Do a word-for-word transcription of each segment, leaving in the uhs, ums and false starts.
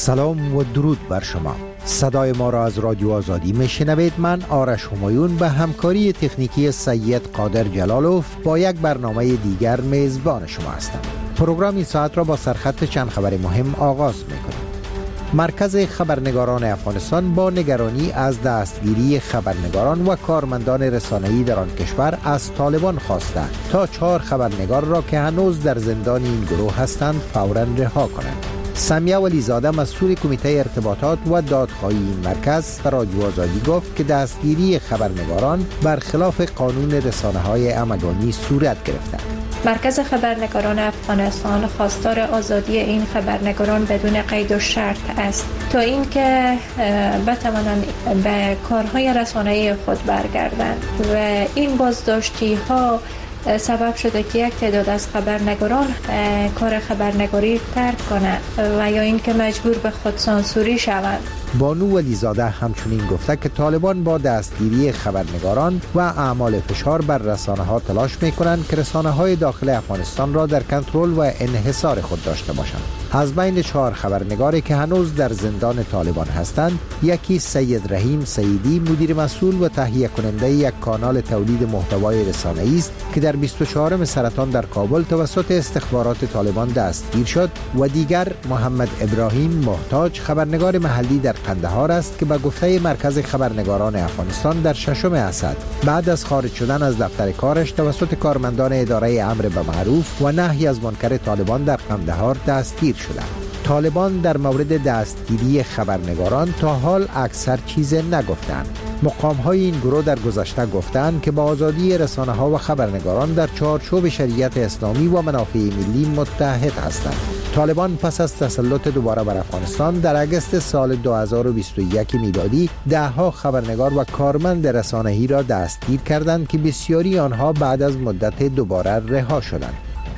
سلام و درود بر شما. صدای ما را از رادیو آزادی میشنوید. من آرش همایون به همکاری تکنیکی سید قادر جلالوف با یک برنامه دیگر میزبان شما هستم. پروگرام این ساعت را با سرخط چند خبر مهم آغاز میکنیم. مرکز خبرنگاران افغانستان با نگرانی از دستگیری خبرنگاران و کارمندان رسانه‌ای در آن کشور از طالبان خواسته تا چهار خبرنگار را که هنوز در زندان این گروه هستند فوراً رها کنند. سمیه ولیزاده مسئول کمیته ارتباطات و دادخواهی این مرکز در رادیو آزادی گفت که دستگیری خبرنگاران برخلاف قانون رسانه‌های همگانی صورت گرفته. مرکز خبرنگاران افغانستان خواستار آزادی این خبرنگاران بدون قید و شرط است تا اینکه بتوانند به کارهای رسانه‌ای خود برگردند و این بازداشتی ها سبب شده که یک تعداد از خبرنگاران کار خبرنگاری ترک کنند و یا اینکه مجبور به خودسانسوری شوند. بانو ولیزاده همچنین گفته که طالبان با دستگیری خبرنگاران و اعمال فشار بر رسانه‌ها تلاش می‌کنند که رسانه‌های داخل افغانستان را در کنترل و انحصار خود داشته باشند. از بین چهار خبرنگاری که هنوز در زندان طالبان هستند، یکی سید رحیم سیدی مدیر مسئول و تهیه کننده یک کانال تولید محتوای رسانه‌ای است که در بیست و چهارم سرطان در کابل توسط استخبارات طالبان دستگیر شد و دیگر محمد ابراهیم محتاج خبرنگار محلی در قندهار است که به گفته مرکز خبرنگاران افغانستان در ششم اسد بعد از خارج شدن از دفتر کارش توسط کارمندان اداره امر به معروف و نهی از منکر طالبان در قندهار دستگیر شدند. طالبان در مورد دستگیری خبرنگاران تا حال اکثر چیز نگفتند. مقام‌های این گروه در گذشته گفتند که با آزادی رسانه‌ها و خبرنگاران در چارچوب شریعت اسلامی و منافع ملی متحد هستند. طالبان پس از تسلط دوباره بر افغانستان در اگست سال دو هزار و بیست و یک میلادی ده‌ها خبرنگار و کارمند رسانه‌ای را دستگیر کردند که بسیاری آنها بعد از مدت دوباره رها شدند.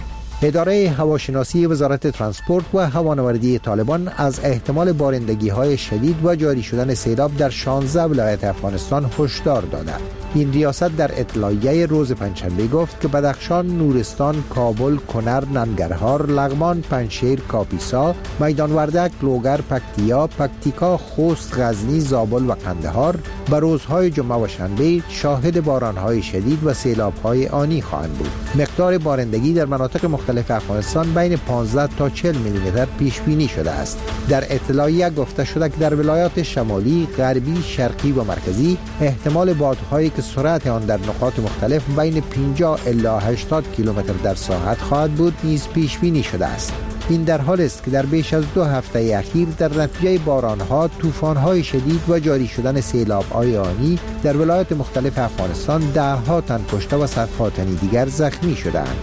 اداره هواشناسی وزارت ترانسپورت و هوانوردی طالبان از احتمال بارندگی‌های شدید و جاری شدن سیلاب در شانزده ولایت افغانستان هشدار داده. این ریاست در اطلاعیه روز پنجشنبه گفت که بدخشان، نورستان، کابل، کنر، ننگرهار، لغمان، پنجشیر، کاپیسا، میدان وردک، لوگر، پکتیا، پکتیکا، خوست، غزنی، زابل و قندهار به روزهای جمعه و شنبه شاهد بارانهای شدید و سیلاب‌های آنی خواهند بود. مقدار بارندگی در مناطق مختلف افغانستان بین پانزده تا چهل میلیمتر پیش بینی شده است. در اطلاعیه گفته شده که در ولایات شمالی، غربی، شرقی و مرکزی احتمال بادهایی که سرعت آن در نقاط مختلف بین پنجاه الی هشتاد کیلومتر در ساعت خواهد بود نیز پیش بینی شده است. این در حال است که در بیش از دو هفته اخیر در نتیجه بارانها، طوفان‌های شدید و جاری شدن سیلاب‌های آنی در ولایات مختلف افغانستان ده‌ها تن کشته و صدها تن دیگر زخمی شده‌اند.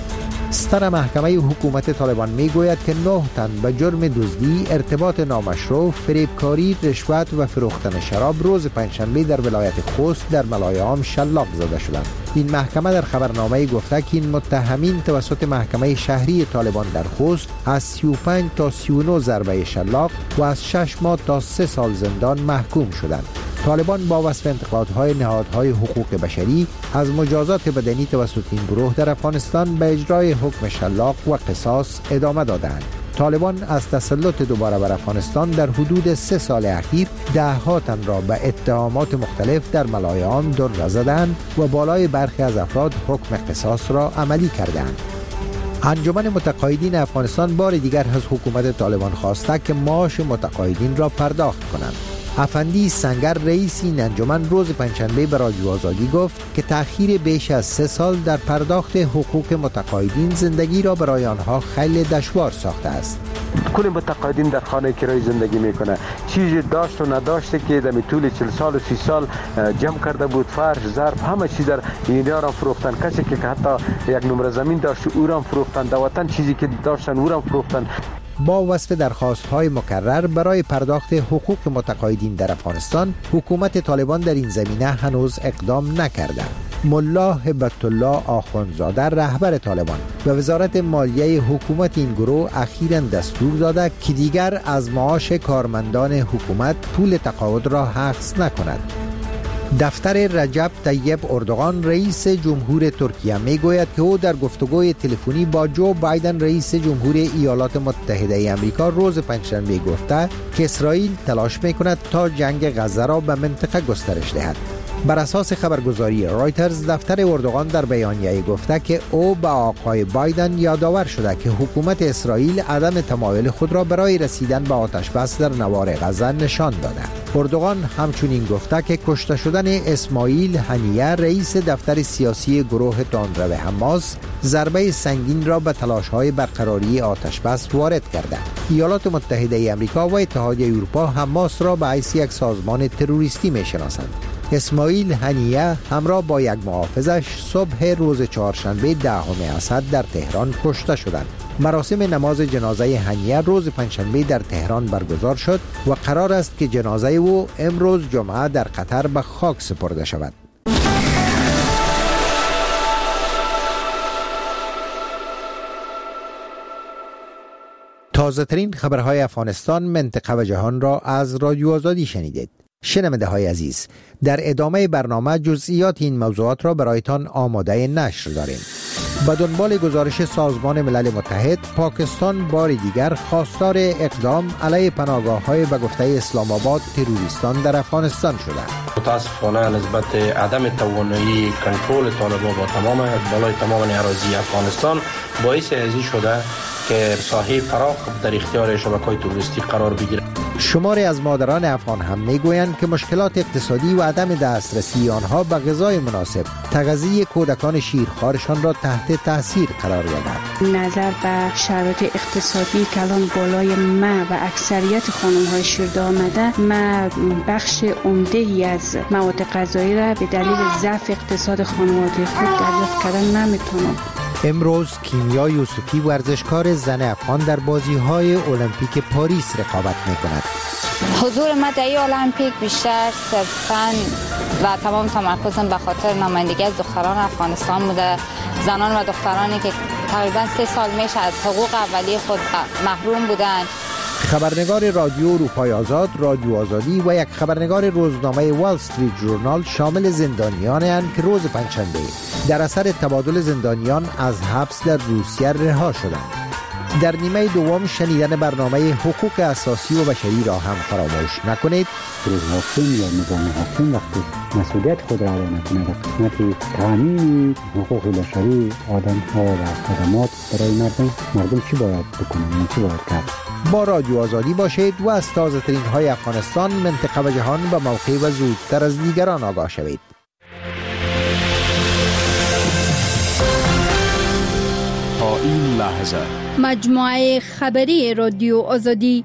ستر محکمه حکومت طالبان میگوید که نه تن به جرم دزدی، ارتباط نامشروع، فریبکاری، رشوت و فروختن شراب روز پنجشنبه در ولایت خوست در ملایام شلاق زده شدند. این محکمه در خبرنامه گفته که این متهمین توسط محکمه شهری طالبان در خوست از سی و پنج تا سی و نه ضربه شلاق و از شش ماه تا سه سال زندان محکوم شدند. طالبان با وصف انتقادهای نهادهای حقوق بشری از مجازات بدنی توسط این گروه در افغانستان به اجرای حکم شلاق و قصاص ادامه دادند. طالبان از تسلط دوباره بر افغانستان در حدود سه سال اخیر ده ها تن را به اتهامات مختلف در ملایان در زدند و بالای برخی از افراد حکم قصاص را عملی کردند. انجمن متقاعدین افغانستان بار دیگر از حکومت طالبان خواسته که معاش متقاعدین را پرداخت کنند. افندی سنگر رئیس این انجمن روز پنجشنبه به رادیو آزادی گفت که تأخیر بیش از سه سال در پرداخت حقوق متقاعدین زندگی را برای آنها خیلی دشوار ساخته است. کل متقاعدین در خانه کرای زندگی میکنه، چیزی داشت و نداشته که در طول چهل سال و سی سال جمع کرده بود، فرش، ظرف، همه چیز را اینها را فروختن. کسی که حتی یک نمره زمین داشت او را فروختن، در وطن چیزی که داشتن او را فروختن. با وصف درخواست‌های مکرر برای پرداخت حقوق متقاعدین در افغانستان، حکومت طالبان در این زمینه هنوز اقدام نکرده. ملا هبت الله آخوندزاده رهبر طالبان و وزارت مالیه حکومت این گروه اخیراً دستور داده که دیگر از معاش کارمندان حکومت پول تقاعد را حفظ نکند. دفتر رجب طیب اردوغان رئیس جمهور ترکیه می گوید که او در گفتگوی تلفنی با جو بایدن رئیس جمهور ایالات متحده آمریکا روز پنجشنبه گفته که اسرائیل تلاش می کند تا جنگ غزه را به منطقه گسترش دهد. بر اساس خبرگزاری رایترز دفتر اردوغان در بیانیه گفته که او به آقای بایدن یادآور شده که حکومت اسرائیل عدم تمایل خود را برای رسیدن به آتشبس در نوار غزه نشان داده. اردوغان همچنین گفته که کشته شدن اسماعیل هنیه رئیس دفتر سیاسی گروه تندرو حماس ضربه سنگین را به تلاش‌های برقراری آتشبس وارد کرده. ایالات متحده آمریکا و اتحادیه اروپا حماس را به حیث یک سازمان تروریستی می‌شناسند. اسماعیل هنیه همراه با یک محافظش صبح روز چهارشنبه دهم اسد در تهران کشته شدند. مراسم نماز جنازه هنیه روز پنجشنبه در تهران برگزار شد و قرار است که جنازه او امروز جمعه در قطر به خاک سپرده شود. تازه ترین خبرهای افغانستان، منطقه و جهان را از رادیو آزادی شنیدید. شنونده های عزیز، در ادامه برنامه جزئیات این موضوعات را برایتان آماده نشر داریم. به دنبال گزارش سازمان ملل متحد، پاکستان بار دیگر خواستار اقدام علیه پناهگاه‌های به گفته اسلام آباد تروریستان در افغانستان شده. متاسفانه نسبت عدم توانایی کنترل طالبان با تمام بالای تمام اراضی افغانستان باعث ازی شده که ساحه فراخ در اختیار شبکه‌های تروریستی قرار بگیرد. شماری از مادران افغان هم میگویند که مشکلات اقتصادی و عدم دسترسی آنها به غذای مناسب تغذیه کودکان شیرخوارشان را تحت تاثیر قرار داده. نظر به شرایط اقتصادی که الان بالای ما و اکثریت خانم‌های شیرده آمده، ما بخش عمده‌ای از مواد غذایی را به دلیل ضعف اقتصاد خانواده خود دریافت کردن نمیتونم. امروز کیمیا یوسفی ورزشکار زن افغان در بازی‌های المپیک پاریس رقابت می‌کند. حضور ما در این المپیک بیشتر صرفاً و تمام تمرکزم به خاطر نمایندگی از دختران افغانستان بوده، زنان و دخترانی که تقریباً سه سال میشه از حقوق اولیه خود محروم بودند. خبرنگار رادیو اروپای آزاد، رادیو آزادی و یک خبرنگار روزنامه وال استریت ژورنال شامل زندانیانند که روز پنجشنبه در اثر تبادل زندانیان از حبس در روسیه رها شدند. در نیمه دوم شنیدن برنامه حقوق اساسی و بشری را هم فراموش نکنید. حاکم یا نظام حاکم وقتی مسئولیت خود را ادا نکند در قسمت تامین حقوق بشری آدم‌ها و خدمات برای مردم، مردم چی باید بکنند، چی باید کرد؟ با رادیو آزادی باشید و از تازه ترین های افغانستان، منطقه و جهان به موقع و زودتر از دیگران آگاه شوید. تا این لحظه مجموعه خبری رادیو آزادی.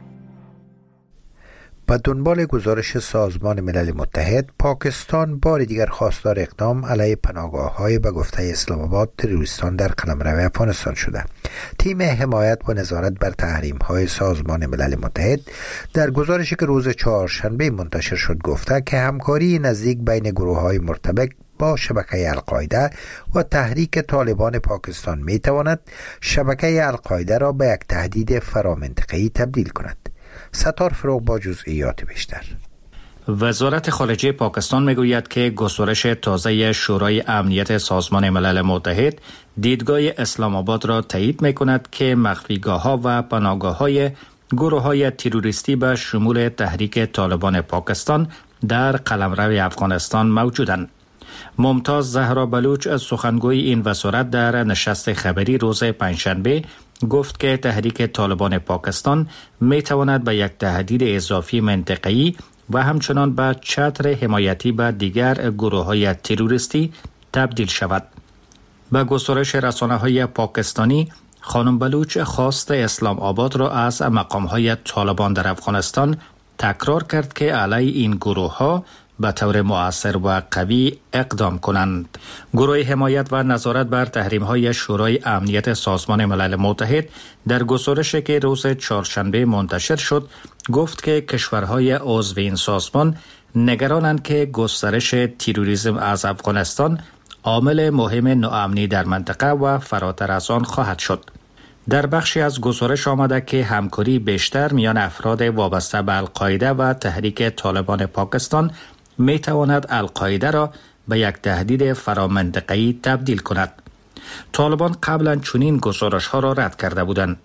به دنبال گزارش سازمان ملل متحد، پاکستان بار دیگر خواستار اقدام علیه پناهگاه‌های به گفته اسلام آباد تروریستان در قلمرو افغانستان شده. تیم حمایت و نظارت بر تحریم‌های سازمان ملل متحد در گزارشی که روز چهارشنبه منتشر شد گفته که همکاری نزدیک بین گروه‌های مرتبط با شبکه القاعده و تحریک طالبان پاکستان می‌تواند شبکه القاعده را به یک تهدید فرامنطقه‌ای تبدیل کند. ستار فروغ با جزئیات بیشتر. وزارت خارجه پاکستان میگوید که گزارش تازه شورای امنیت سازمان ملل متحد دیدگاه اسلام آباد را تایید میکند که مخفیگاه‌ها و پناهگاه‌های گروه‌های تروریستی به شمول تحریک طالبان پاکستان در قلمرو افغانستان موجودند. ممتاز زهرا بلوچ از سخنگوی این وزارت در نشست خبری روز پنجشنبه گفت که تحریک طالبان پاکستان می تواند به یک تهدید اضافی منطقه‌ای و همچنان به چتر حمایتی به دیگر گروه‌های تروریستی تبدیل شود. به گزارش رسانه‌های پاکستانی، خانم بلوچ خواست اسلام آباد را از مقام‌های طالبان در افغانستان تکرار کرد که علیه این گروه‌ها به طور مؤثر و قوی اقدام کنند. گروه حمایت و نظارت بر تحریم‌های شورای امنیت سازمان ملل متحد در گزارشی که روز چهارشنبه منتشر شد گفت که کشورهای عضو این سازمان نگرانند که گسترش تروریسم از افغانستان عامل مهم ناامنی در منطقه و فراتر از آن خواهد شد. در بخشی از گزارش آمده که همکاری بیشتر میان افراد وابسته به القاعده و تحریک طالبان پاکستان می تواند القاعده را به یک تهدید فرامنطقه‌ای تبدیل کند. طالبان قبلا چنین گزارش ها را رد کرده بودند.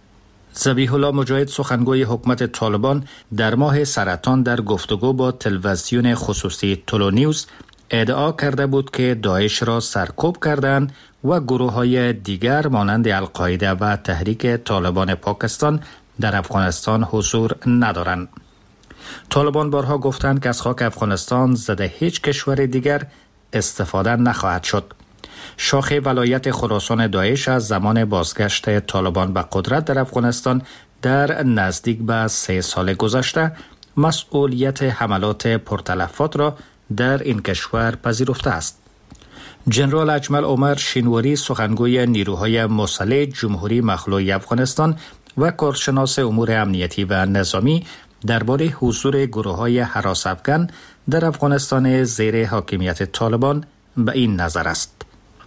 ذبیح الله مجاهد سخنگوی حکومت طالبان در ماه سرطان در گفتگو با تلویزیون خصوصی تولو نیوز ادعا کرده بود که داعش را سرکوب کردند و گروه های دیگر مانند القاعده و تحریک طالبان پاکستان در افغانستان حضور ندارند. طالبان بارها گفتند که از خاک افغانستان ضد هیچ کشور دیگر استفاده نخواهد شد. شاخ ولایت خراسان داعش از زمان بازگشت طالبان به قدرت در افغانستان در نزدیک به سه سال گذشته مسئولیت حملات پرتلفات را در این کشور پذیرفته است. جنرال اجمل عمر شینواری سخنگوی نیروهای مسلح جمهوری مخلوع افغانستان و کارشناس امور امنیتی و نظامی درباره حضور گروه‌های هراس افغان در افغانستان زیر حاکمیت طالبان به این نظر است.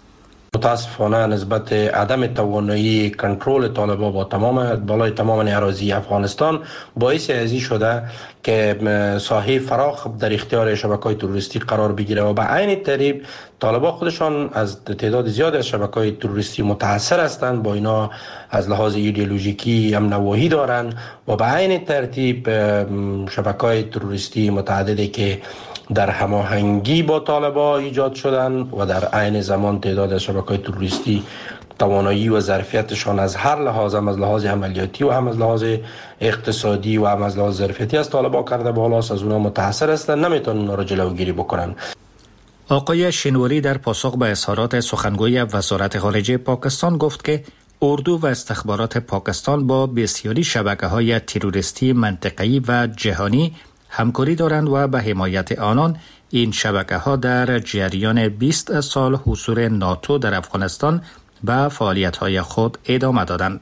متاسفانه نسبت عدم توانایی کنترل طالبان با تمام بالای تمام اراضی افغانستان باعث ازی شده که ساحه فراخ در اختیار شبکه‌های تروریستی قرار بگیره و به عین ترتیب طالبان خودشان از تعداد زیادی از شبکه‌های تروریستی متاثر هستند. با اینا از لحاظ ایدئولوژیکی هم نواحی دارند و به عین ترتیب شبکه‌های تروریستی متعددی که در هماهنگی با طالبان ایجاد شدن و در عین زمان تعداد از شبکه‌های تروریستی توانایی و ظرفیتشان از هر لحاظ، هم از لحاظ عملیاتی و هم از لحاظ اقتصادی و هم از لحاظ ظرفیتی از طالبان کرده بالاست، از اونها متاثر هستند، نمیتونن اونا را جلوگیری بکنن. آقای شینواری در پاسخ به اظهارات سخنگوی وزارت خارجه پاکستان گفت که اردو و استخبارات پاکستان با بسیاری شبکه‌های تروریستی منطقه‌ای و جهانی همکاری دارند و به حمایت آنان این شبکه‌ها در جریان بیست سال حضور ناتو در افغانستان به فعالیت‌های خود ادامه دادند.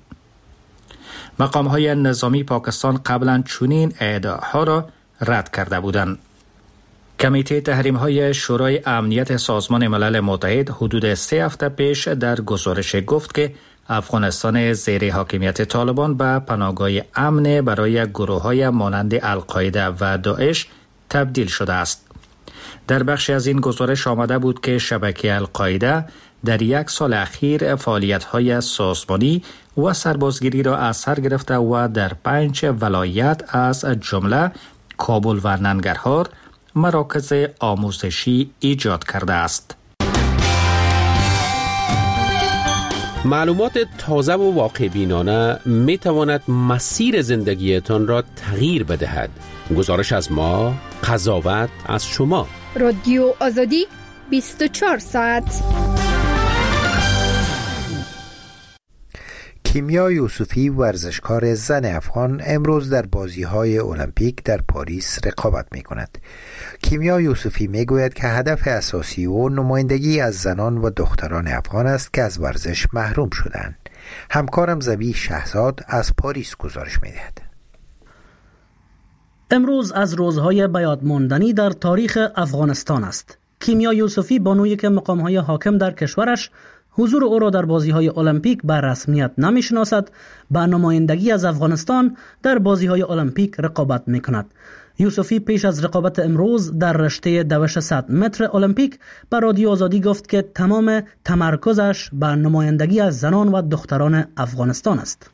مقام‌های نظامی پاکستان قبلا چنین ادعاها را رد کرده بودند. کمیته تحریم‌های شورای امنیت سازمان ملل متحد حدود سه هفته پیش در گزارش گفت که افغانستان زیر حاکمیت طالبان به پناهگاه امن برای گروه‌های مانند القاعده و داعش تبدیل شده است. در بخشی از این گزارش آمده بود که شبکه القاعده در یک سال اخیر فعالیت‌های سازمانی و سربازگیری را از سر گرفته و در پنج ولایت از جمله کابل و ننگرهار مراکز آموزشی ایجاد کرده است. معلومات تازه و واقع بینانه می تواند مسیر زندگیتان را تغییر بدهد. گزارش از ما، قضاوت از شما. رادیو آزادی بیست و چهار ساعت. کیمیا یوسفی ورزشکار زن افغان امروز در بازی‌های المپیک در پاریس رقابت می‌کند. کیمیا یوسفی می‌گوید که هدف اساسی او نمایندگی از زنان و دختران افغان است که از ورزش محروم شدند. همکارم ذبیح شهزاد از پاریس گزارش می‌دهد. امروز از روزهای بیاد ماندنی در تاریخ افغانستان است. کیمیا یوسفی بانویی که مقام‌های حاکم در کشورش حضور او را در بازی‌های المپیک به رسمیت نمی‌شناسد، با نمایندگی از افغانستان در بازی‌های المپیک رقابت می‌کند. یوسفی پیش از رقابت امروز در رشته دوش صد متر المپیک به رادیو آزادی گفت که تمام تمرکزش به نمایندگی از زنان و دختران افغانستان است.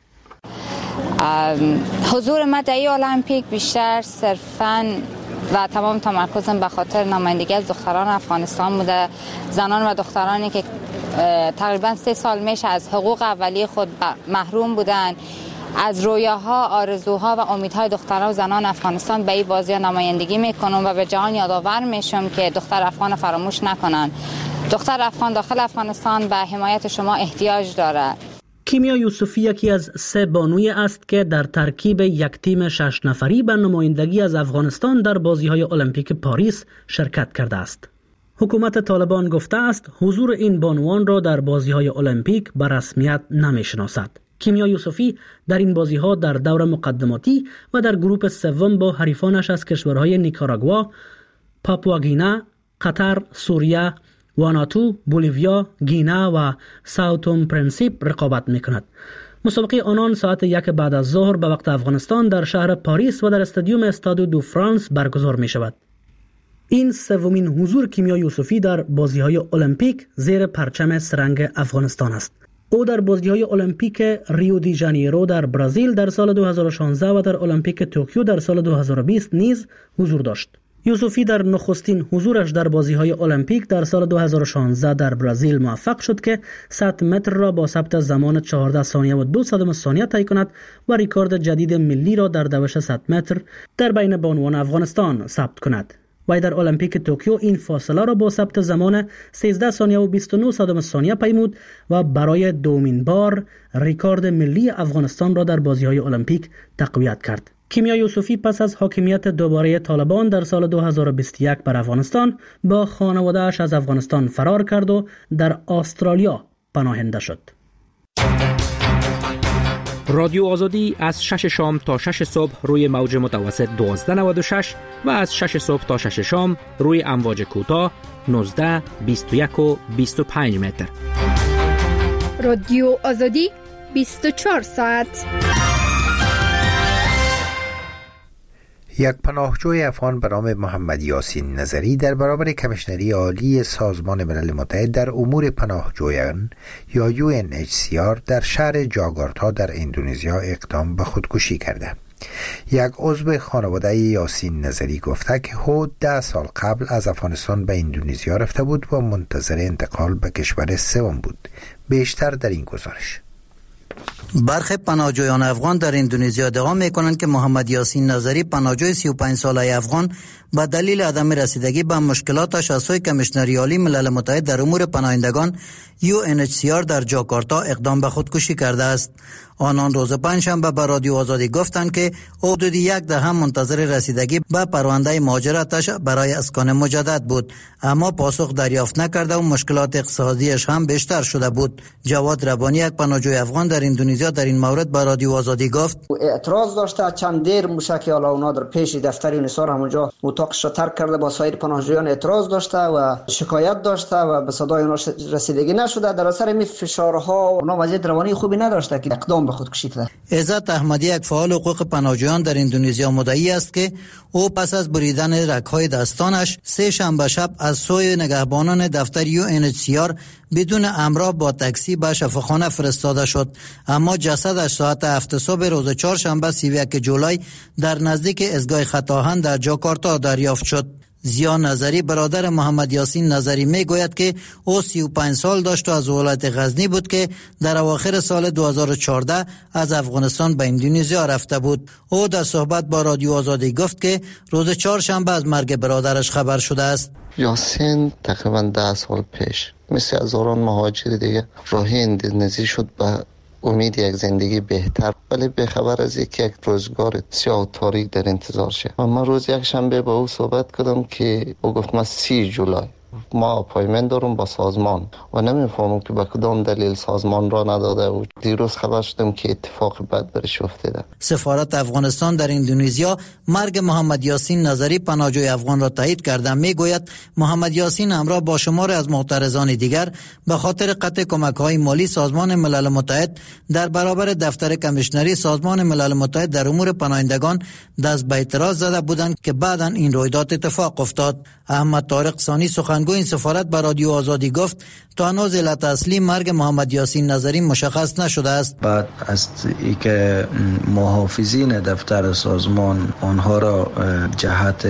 حضور ما در المپیک بیشتر صرفاً و تمام تمرکزم به خاطر نمایندگی از دختران افغانستان بوده، زنان و دخترانی که تقریبا سه سال میشه از حقوق اولیه خود محروم بودن، از رویاها، آرزوها و امیدهای دختران و زنان افغانستان به این بازی نمایندگی میکنم و به جهان یادآور میشم که دختر افغان فراموش نکنن. دختر افغان داخل افغانستان به حمایت شما احتیاج داره. کیمیا یوسفی یکی از سه بانوی است که در ترکیب یک تیم شش نفری به نمایندگی از افغانستان در بازی‌های المپیک پاریس شرکت کرده است. حکومت طالبان گفته است حضور این بانوان را در بازی‌های المپیک به رسمیت نمی‌شناسد. کیمیا یوسفی در این بازی‌ها در دور مقدماتی و در گروه سوم با حریفانش از کشورهای نیکاراگوا، پاپواگینا، قطر، سوریه، واناتو، بولیویا، گینا و ساوتوم پرنسیپ رقابت می‌کند. مسابقه آنان ساعت یک بعد از ظهر به وقت افغانستان در شهر پاریس و در استادیوم استاد دو فرانس برگزار می‌شود. این سومین حضور کیمیا یوسفی در بازی‌های المپیک زیر پرچم سرنگ افغانستان است. او در بازی‌های المپیک ریو دی ژانیرو در برزیل در سال دو هزار و شانزده و در المپیک توکیو در سال دو هزار و بیست نیز حضور داشت. یوسفی در نخستین حضورش در بازی‌های المپیک در سال دو هزار و شانزده در برزیل موفق شد که صد متر را با ثبت زمان چهارده ثانیه و دو صدم ثانیه طی کند و رکورد جدید ملی را در دوش صد متر در بین بانوان افغانستان ثبت کند. و در المپیک توکیو این فاصله را با ثبت زمان سیزده ثانیه و بیست و نه صدم ثانیه پیمود و برای دومین بار رکورد ملی افغانستان را در بازی‌های المپیک تقویت کرد. کیمیا یوسفی پس از حاکمیت دوباره طالبان در سال دو هزار و بیست و یک بر افغانستان با خانواده‌اش از افغانستان فرار کرد و در استرالیا پناهنده شد. رادیو آزادی از شش شام تا شش صبح روی موج متوسط دوازده نود و شش و از شش صبح تا شش شام روی امواج کوتاه نوزده، بیست و یک و بیست و پنج متر. رادیو آزادی بیست و چهار ساعت. یک پناهجوی افغان به نام محمد یاسین نظری در برابر کمیشنری عالی سازمان ملل متحد در امور پناهجویان یا یو ان اچ سی آر در شهر جاکارتا در اندونزیا اقدام به خودکشی کرده. یک عضو خانواده یاسین نظری گفته که او ده سال قبل از افغانستان به اندونزیا رفته بود و منتظر انتقال به کشور سوم بود. بیشتر در این گزارش. برخی پناهجویان افغان در اندونزیا ادعا می‌کنند که محمد یاسین نظری پناهجوی سی و پنج ساله افغان به دلیل عدم رسیدگی به مشکلاتش از سوی کمیشنری عالی ملل متحد در امور پناهندگان یو ان اچ سی آر در جاکارتا اقدام به خودکشی کرده است. آنان روز پنجشنبه به رادیو آزادی گفتند که او حدود یک دهه منتظر رسیدگی به پرونده مهاجرتش برای اسکان مجدد بود، اما پاسخ دریافت نکرده و مشکلات اقتصادیش هم بیشتر شده بود. جواد ربانی، یک پناهجوی افغان در اندونزیا، در این مورد به رادیو آزادی گفت اعتراض داشته. چند دیر موشک حالا اونا در پیش دفتر یونیسار همونجا اتاقش را ترک کرده، با سایر پناهجویان اعتراض داشته و شکایت داشته و به صدای اونا رسیدگی نشده. در اثر این فشارها اونا وضعیت روانی خوبی نداشته که اقدام به خودکشی کرده. عزت احمدی، یک فعال حقوق پناهجویان در اندونزیا، مدعی است که او پس از بریدن رگ‌های دستانش سه شنبه شب از سوی نگهبانان دفتر یو ان اچ سی آر بدون امر با تاکسی به شفاخانه فرستاده شد، اما جسدش ساعت هفت صبح روز چهارشنبه سی و یک جولای در نزدیک ایستگاه خطاهن در جاکارتا دریافت شد. زیا نظری، برادر محمد یاسین نظری، می گوید که او سی و پنج سال داشت و از ولایت غزنی بود که در اواخر سال دو هزار و چهارده از افغانستان به اندونزیا رفته بود. او در صحبت با رادیو آزادی گفت که روز چهارشنبه از مرگ برادرش خبر شده است. یاسین تقریبا ده سال پیش مثل هزاران مهاجر دیگه راهی اندونزی شد به امید یک زندگی بهتر، ولی به خبر از یک یک روزگار سیاه و تاریک در انتظار شه. و من روز یک شنبه با او صحبت کردم که او گفت من سی جولای ما اپایمنت دارم با سازمان و نمیفهمم که به کدام دلیل سازمان را نداده و دیروز خبر شدم که اتفاق بد برش افتاده. سفارت افغانستان در اندونزیا مرگ محمد یاسین نظری پناهجوی افغان را تایید کرده. میگوید محمد یاسین همراه با شمار از معترضان دیگر به خاطر قطع کمک‌های مالی سازمان ملل متحد در برابر دفتر کمیشنری سازمان ملل متحد در امور پناهندگان دست به اعتراض زده بودند که بعداً این رویداد اتفاق افتاد. احمد طارق ثانی، سخنگوی این سفارت، به رادیو آزادی گفت تا هنوز علت اصلی مرگ محمد یاسین نظری مشخص نشده است. بعد از اینکه محافظین دفتر سازمان آنها را جهت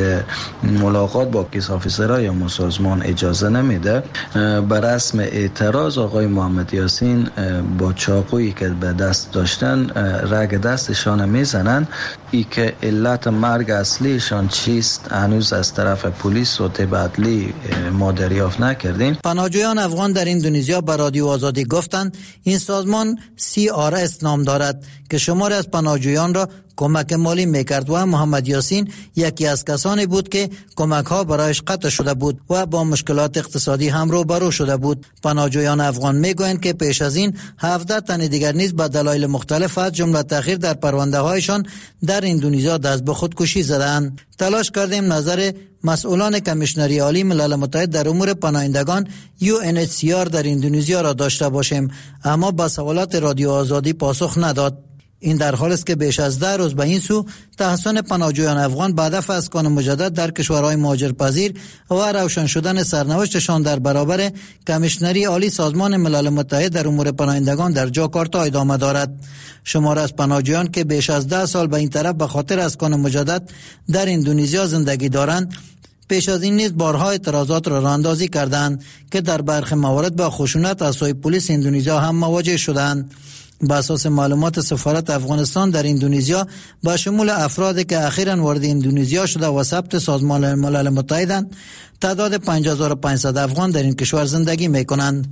ملاقات با کیس آفیسرای یا سازمان اجازه نمیده، بر رسم اعتراض آقای محمد یاسین با چاقویی که به دست داشتن رگ دستشان میزنن. ای که علت مرگ اصلیشان چیست هنوز از طرف پلیس و طب عدلی ما دریافت نکردیم. پناهجویان افغان در اندونزیا به رادیو آزادی گفتند این سازمان سی آر اس نام دارد که شماری از پناهجویان را کمک مالی میکرد و محمد یاسین یکی از کسانی بود که کمک ها برایش قطع شده بود و با مشکلات اقتصادی هم روبرو شده بود. پناهجویان افغان میگویند که پیش از این هفده تن دیگر نیز به دلایل مختلف از جمله تأخیر در پرونده هایشان در اندونزیا دست به خودکشی زدند. تلاش کردیم نظر مسئولان کمیشنری عالی ملل متحد در امور پناهندگان یو ان اچ سی آر در اندونزیا را داشته باشیم، اما با سوالات رادیو آزادی پاسخ نداد. این در حالی است که بیش از ده روز به این سو تحصن پناهجویان افغان به هدف اسکان مجدد در کشورهای مهاجرپذیر و روشن شدن سرنوشتشان در برابر کمیشنری عالی سازمان ملل متحد در امور پناهندگان در جاکارتا ادامه دارد. شمار از پناهجویان که بیش از ده سال به این طرف به خاطر اسکان مجدد در اندونزیا زندگی دارند، پیش از این نیز بارها اعتراضات را راهاندازی کردند که در برخی موارد با خشونت از سوی پلیس اندونزیا هم مواجه شدند. بر اساس معلومات سفارت افغانستان در اندونزیا با شمول افرادی که اخیراً وارد اندونزیا شده و ثبت سازمان ملل متحدند، تعداد پنج هزار و پانصد افغان در این کشور زندگی می‌کنند.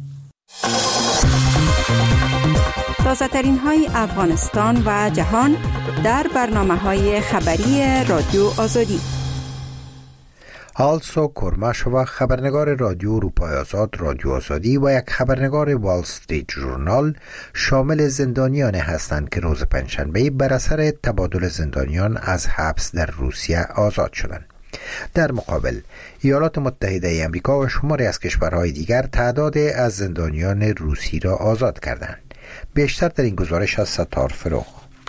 تازه ترین های افغانستان و جهان در برنامه‌های خبری رادیو آزادی. آلسو کرماشووا، خبرنگار رادیو اروپای آزاد رادیو آزادی و یک خبرنگار وال استریت ژورنال شامل زندانیان هستند که روز پنجشنبه بر اثر تبادل زندانیان از حبس در روسیه آزاد شدند. در مقابل ایالات متحده آمریکا و شماری از کشورهای دیگر تعداد از زندانیان روسی را آزاد کردند. بیشتر در این گزارش از ستار فروغ.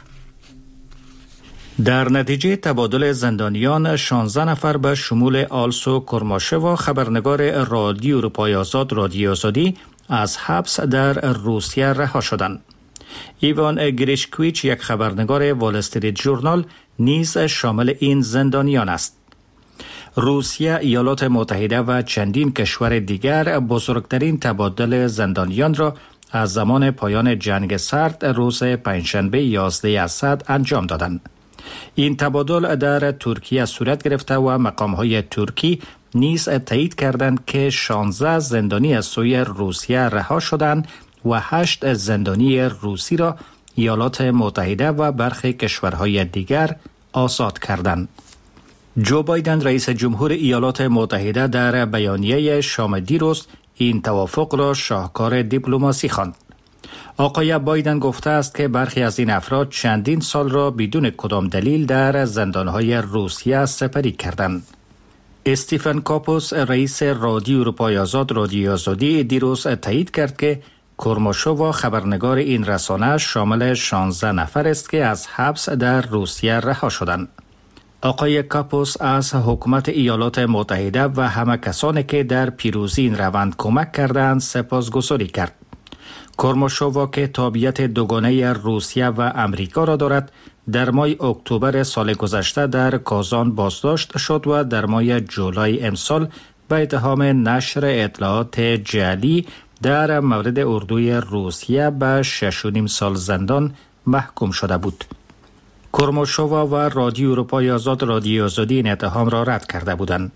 در نتیجه تبادل زندانیان، شانزده نفر به شمول آلسو کرماشووا، خبرنگار رادیو اروپای آزاد رادیو آزادی، از حبس در روسیه رها شدند. ایوان گریشکویچ، یک خبرنگار وال استریت ژورنال، نیز شامل این زندانیان است. روسیه، ایالات متحده و چندین کشور دیگر بزرگترین تبادل زندانیان را از زمان پایان جنگ سرد روز پنجشنبه یازده اسد انجام دادند. این تبادل در ترکیه صورت گرفته و مقام‌های ترکی نیز تایید کردند که شانزده زندانی از سوی روسیه رها شدند و هشت زندانی روسی را ایالات متحده و برخی کشورهای دیگر آزاد کردند. جو بایدن، رئیس جمهور ایالات متحده، در بیانیه شام دیروز این توافق را شاهکار دیپلماسی خواند. آقای بایدن گفته است که برخی از این افراد چندین سال را بدون کدام دلیل در زندانهای روسیه سپری کردند. استیفن کاپوس، رئیس رادیو اروپای آزاد رادیو آزادی، دیروز تایید کرد که کرماشووا، خبرنگار این رسانه، شامل شانزده نفر است که از حبس در روسیه رها شدند. آقای کاپوس از حکومت ایالات متحده و همه کسانی که در پیروزی این روند کمک کردند سپاسگزاری کرد. کرماشووا که تابعیت دوگانه روسیه و امریکا را دارد، در ماه اکتبر سال گذشته در کازان بازداشت شد و در ماه جولای امسال به اتهام نشر اطلاعات جعلی در مورد اردوی روسیه به شش و نیم سال زندان محکوم شده بود. کرماشووا و رادیو اروپای آزاد رادیو آزادی این اتهام را رد کرده بودند.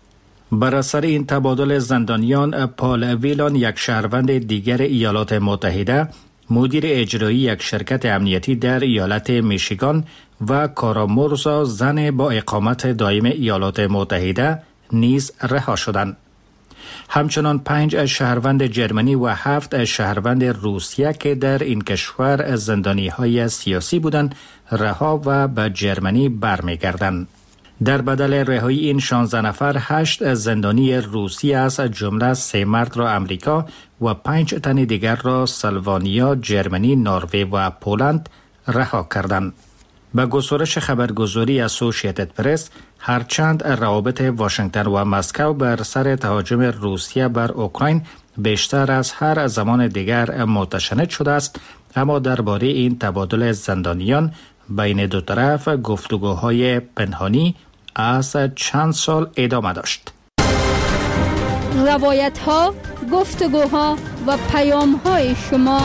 بر اثر این تبادل زندانیان، پال ویلان، یک شهروند دیگر ایالات متحده، مدیر اجرایی یک شرکت امنیتی در ایالت میشیگان، و کارا مورزا، زن با اقامت دائم ایالات متحده، نیز رها شدند. همچنان پنج شهروند جرمنی و هفت شهروند روسیه که در این کشور زندانی های سیاسی بودند رها و به جرمنی برمیگردند. در بدل رهایی این شانزده نفر، هشت زندانی روسی از جمله سه مرد را امریکا و پنج تن دیگر را سلوانیا، جرمنی، نروژ و پولند رها کردند. به گزارش خبرگزاری اسوسییتد پرس، هرچند روابط واشنگتن و مسکو بر سر تهاجم روسیه بر اوکراین بیشتر از هر زمان دیگر متشنج شده است، اما درباره این تبادل زندانیان بین دو طرف گفتگوهای پنهانی از چند سال ادامه داشت. روایت ها، گفتگوها و پیام های شما.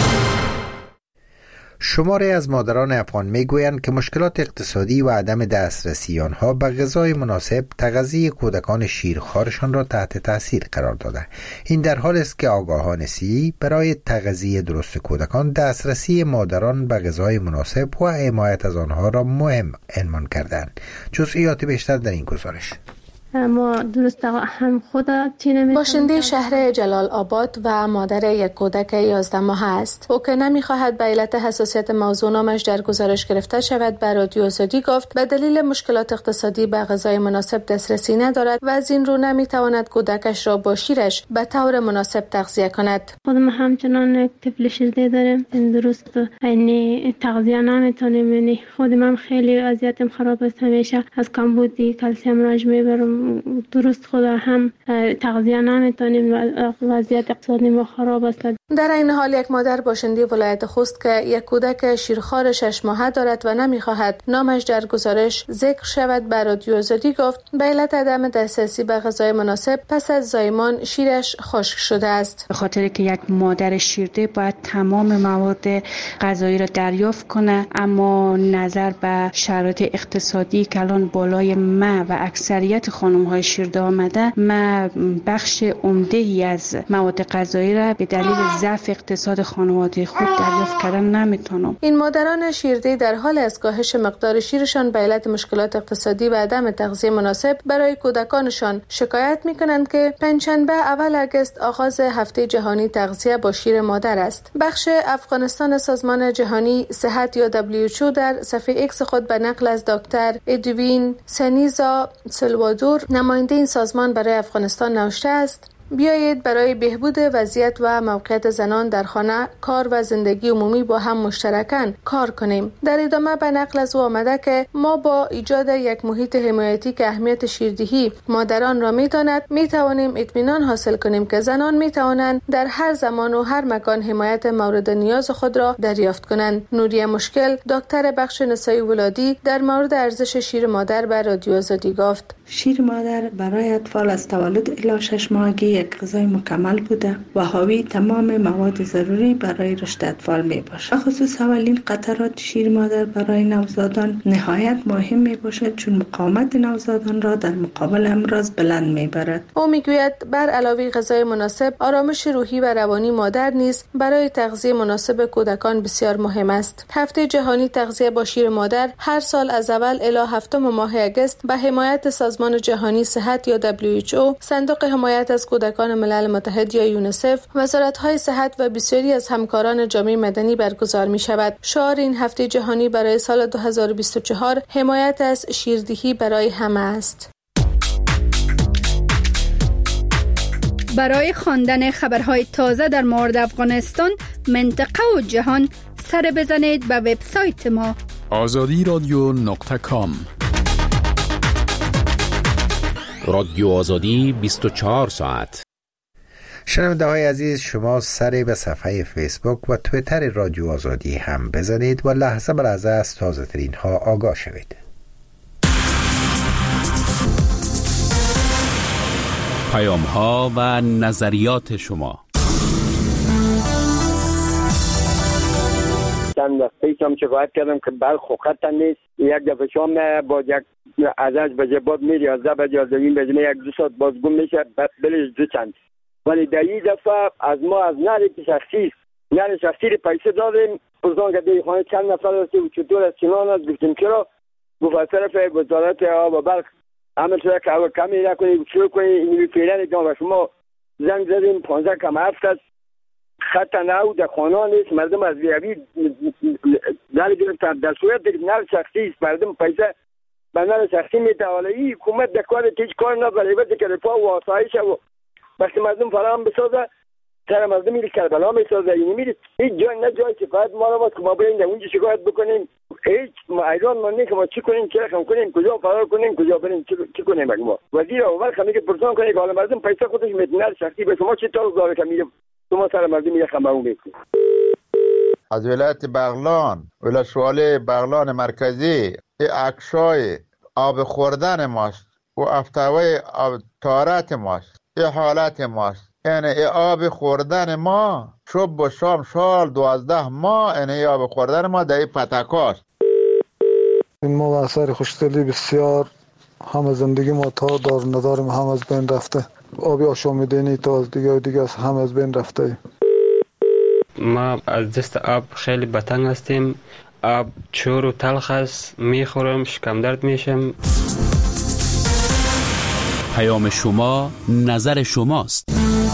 شماری از مادران افغان میگویند که مشکلات اقتصادی و عدم دسترسی آنها به غذای مناسب تغذیه کودکان شیرخوارشان را تحت تاثیر قرار داده. این در حالی است که آگاهان سی برای تغذیه درست کودکان دسترسی مادران به غذای مناسب و حمایت از آنها را مهم عنوان کردند. جزئیات بیشتر در این گزارش. ما درست هم خود چی نمی‌تونیم. باشنده شهر جلال آباد و مادر یک کودک یازده ماه است. او که نمی‌خواهد به علت حساسیت موضوع نامش در گزارش گرفته شود به رادیو آزادی گفت به دلیل مشکلات اقتصادی به غذای مناسب دسترسی ندارد و از این رو نمی‌تواند کودکش را با شیرش به طور مناسب تغذیه کند. خودم همچنان یک طفل شیرده دارم. این درست یعنی تغذیه نمی‌تونم. یعنی خودم هم خیلی وضعیتم خراب است. همیشه از کمبودی کلسیم رنج میبرم. درست خدا هم تغذیه نمی‌تونیم. وضعیت اقتصادی ما خراب است. در این حال یک مادر باشنده ولایت خوست که یک کودک شیرخوار شش ماهه دارد و نمی‌خواهد نامش در گزارش ذکر شود به رادیو آزادی گفت به علت عدم دسترسی به غذای مناسب پس از زایمان شیرش خشک شده است. به خاطر که یک مادر شیرده باید تمام مواد غذایی را دریافت کنه، اما نظر به شرایط اقتصادی که الان بالای ما و اکثریت خانم‌های شیرده آمده، ما بخش عمده‌ای از مواد غذایی را به دلیل ضعف اقتصاد خانواده خود دریافت کردن نمیتونم. این مادران شیرده در حال از کاهش مقدار شیرشان به علت مشکلات اقتصادی و عدم تغذیه مناسب برای کودکانشان شکایت میکنند که پنجشنبه اول آگوست آغاز هفته جهانی تغذیه با شیر مادر است. بخش افغانستان سازمان جهانی صحت یا دبلیو اچ او در صفحه ایکس خود به نقل از دکتر ادوین سنیزا سلوادور نماینده این سازمان برای افغانستان نوشته است: بیایید برای بهبود وضعیت و موقعیت زنان در خانه، کار و زندگی عمومی با هم مشترکاً کار کنیم. در ادامه به نقل از او آمده که ما با ایجاد یک محیط حمایتی که اهمیت شیردهی مادران را می‌داند، می‌توانیم اطمینان حاصل کنیم که زنان می‌توانند در هر زمان و هر مکان حمایت مورد نیاز خود را دریافت کنند. نوریه مشکل، دکتر بخش نسایی ولادی، در مورد ارزش شیر مادر به رادیو آزادی گفت: شیر مادر برای اطفال از تولد الی شش ماهگی یک غذای مکمل بوده و حاوی تمام مواد ضروری برای رشد اطفال می باشد. خصوص اولین قطرات شیر مادر برای نوزادان نهایت مهم می باشد، چون مقاومت نوزادان را در مقابل امراض بلند می برد. او می گوید بر علاوه غذای مناسب، آرامش روحی و روانی مادر نیز برای تغذیه مناسب کودکان بسیار مهم است. هفته جهانی تغذیه با شیر مادر هر سال از اول الی هفتم ماه آگوست به حمایت سازمان جهانی صحت یا دبلیو اچ او، صندوق حمایت از کودکان ملل متحد یا یونیسف، وزارت‌های صحت و بسیاری از همکاران جامعه مدنی برگزار می‌شود. شعار این هفته جهانی برای سال دو هزار و بیست و چهار حمایت از شیردهی برای همه است. برای خواندن خبرهای تازه در مورد افغانستان، منطقه و جهان، سر بزنید به وبسایت ما آزادی رادیو نقطه کام. رادیو آزادی بیست و چهار ساعت. شنونده های عزیز، شما سری به صفحه فیسبوک و تویتر رادیو آزادی هم بزنید و لحظه به لحظه از تازه ترین ها آگاه شوید. پیام ها و نظریات شما. چند وقت پیشم شکایت کردم که برق خوخت نیست. یک دفعه شام با یک از از بجه باد میری از ده بجه از دویم بجه یک دو ساعت باز گم میشه بلش دو چند. ولی در این دفعه از ما از نری که شخصی نری شخصی رو پیسه دادیم. پرسان که دی خانه چند نفر هستی و چطور از چنان هست. گفتیم چرا؟ گفت از طرف وزارت آب و برق عمل شده که اول کمی نکنی شروع کنی اینوی پیلن جان و شما زنگ زدیم پانزده کم هفت است. خط نو در خانه نیست. مردم از ویوی نری گرفتن. در صورت که نر شخصی است مردم پیسه به نر شخصی میتواله. این حکومت در کار تیج کار نداره. بده که رفاه و آسایش و وقتی مردم فراهم بسازه سر مردم میره کربلا میسازه. این میره هیچ جای نه جای شکایت ما رو که ما بریم در اونجا شکایت بکنیم. هیچ ما ایران ما نه که ما چی کنیم چه رقم کنیم کجا فرار کنیم کجا بریم چی کنیم بگیم ما وزیر اول خمی که پرسان کنه که حالا مردم پیسه خودش میتونه شخصی به شما چی طور داره که میره شما سر مردم میره خمرون میکنید. از ولایت بغلان ولسوالی بغلان مرکزی اکشای آب خوردن ماست و افتاوی آب تارت ماست. این حالت ماست. یعنی ای آب خوردن ما صبح و شام سال دوازده ماه این آب خوردن ما در این پتکاست. این ما و اثر خوشدلی بسیار همه زندگی ما تا دار نداریم هم از بین رفته. آبی آشامیدنی تا از دیگه و دیگه از هم از بین رفته. ما از دست آب خیلی بتنگ هستیم. آب چور و تلخ است. میخورم شکم درد میشم. پیام شما نظر شماست.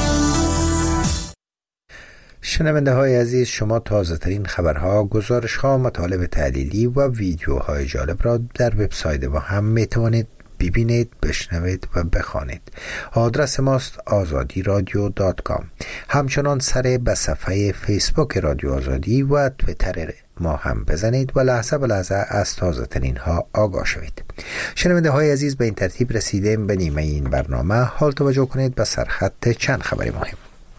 شنونده های عزیز، شما تازه ترین خبرها، گزارش ها، مطالب تحلیلی و ویدیوهای جالب را در وبسایت ما هم می توانید ببینید، بشنوید و بخوانید. آدرس ماست آزادی رادیو دات کام. همچنان سر به صفحه فیسبوک رادیو آزادی و تویتر ما هم بزنید و لحظه به لحظه از تازه ترین ها آگاه شوید. شنونده های عزیز، به این ترتیب رسیدیم به نیمه این برنامه. حال توجه کنید به سرخط چند خبر مهم.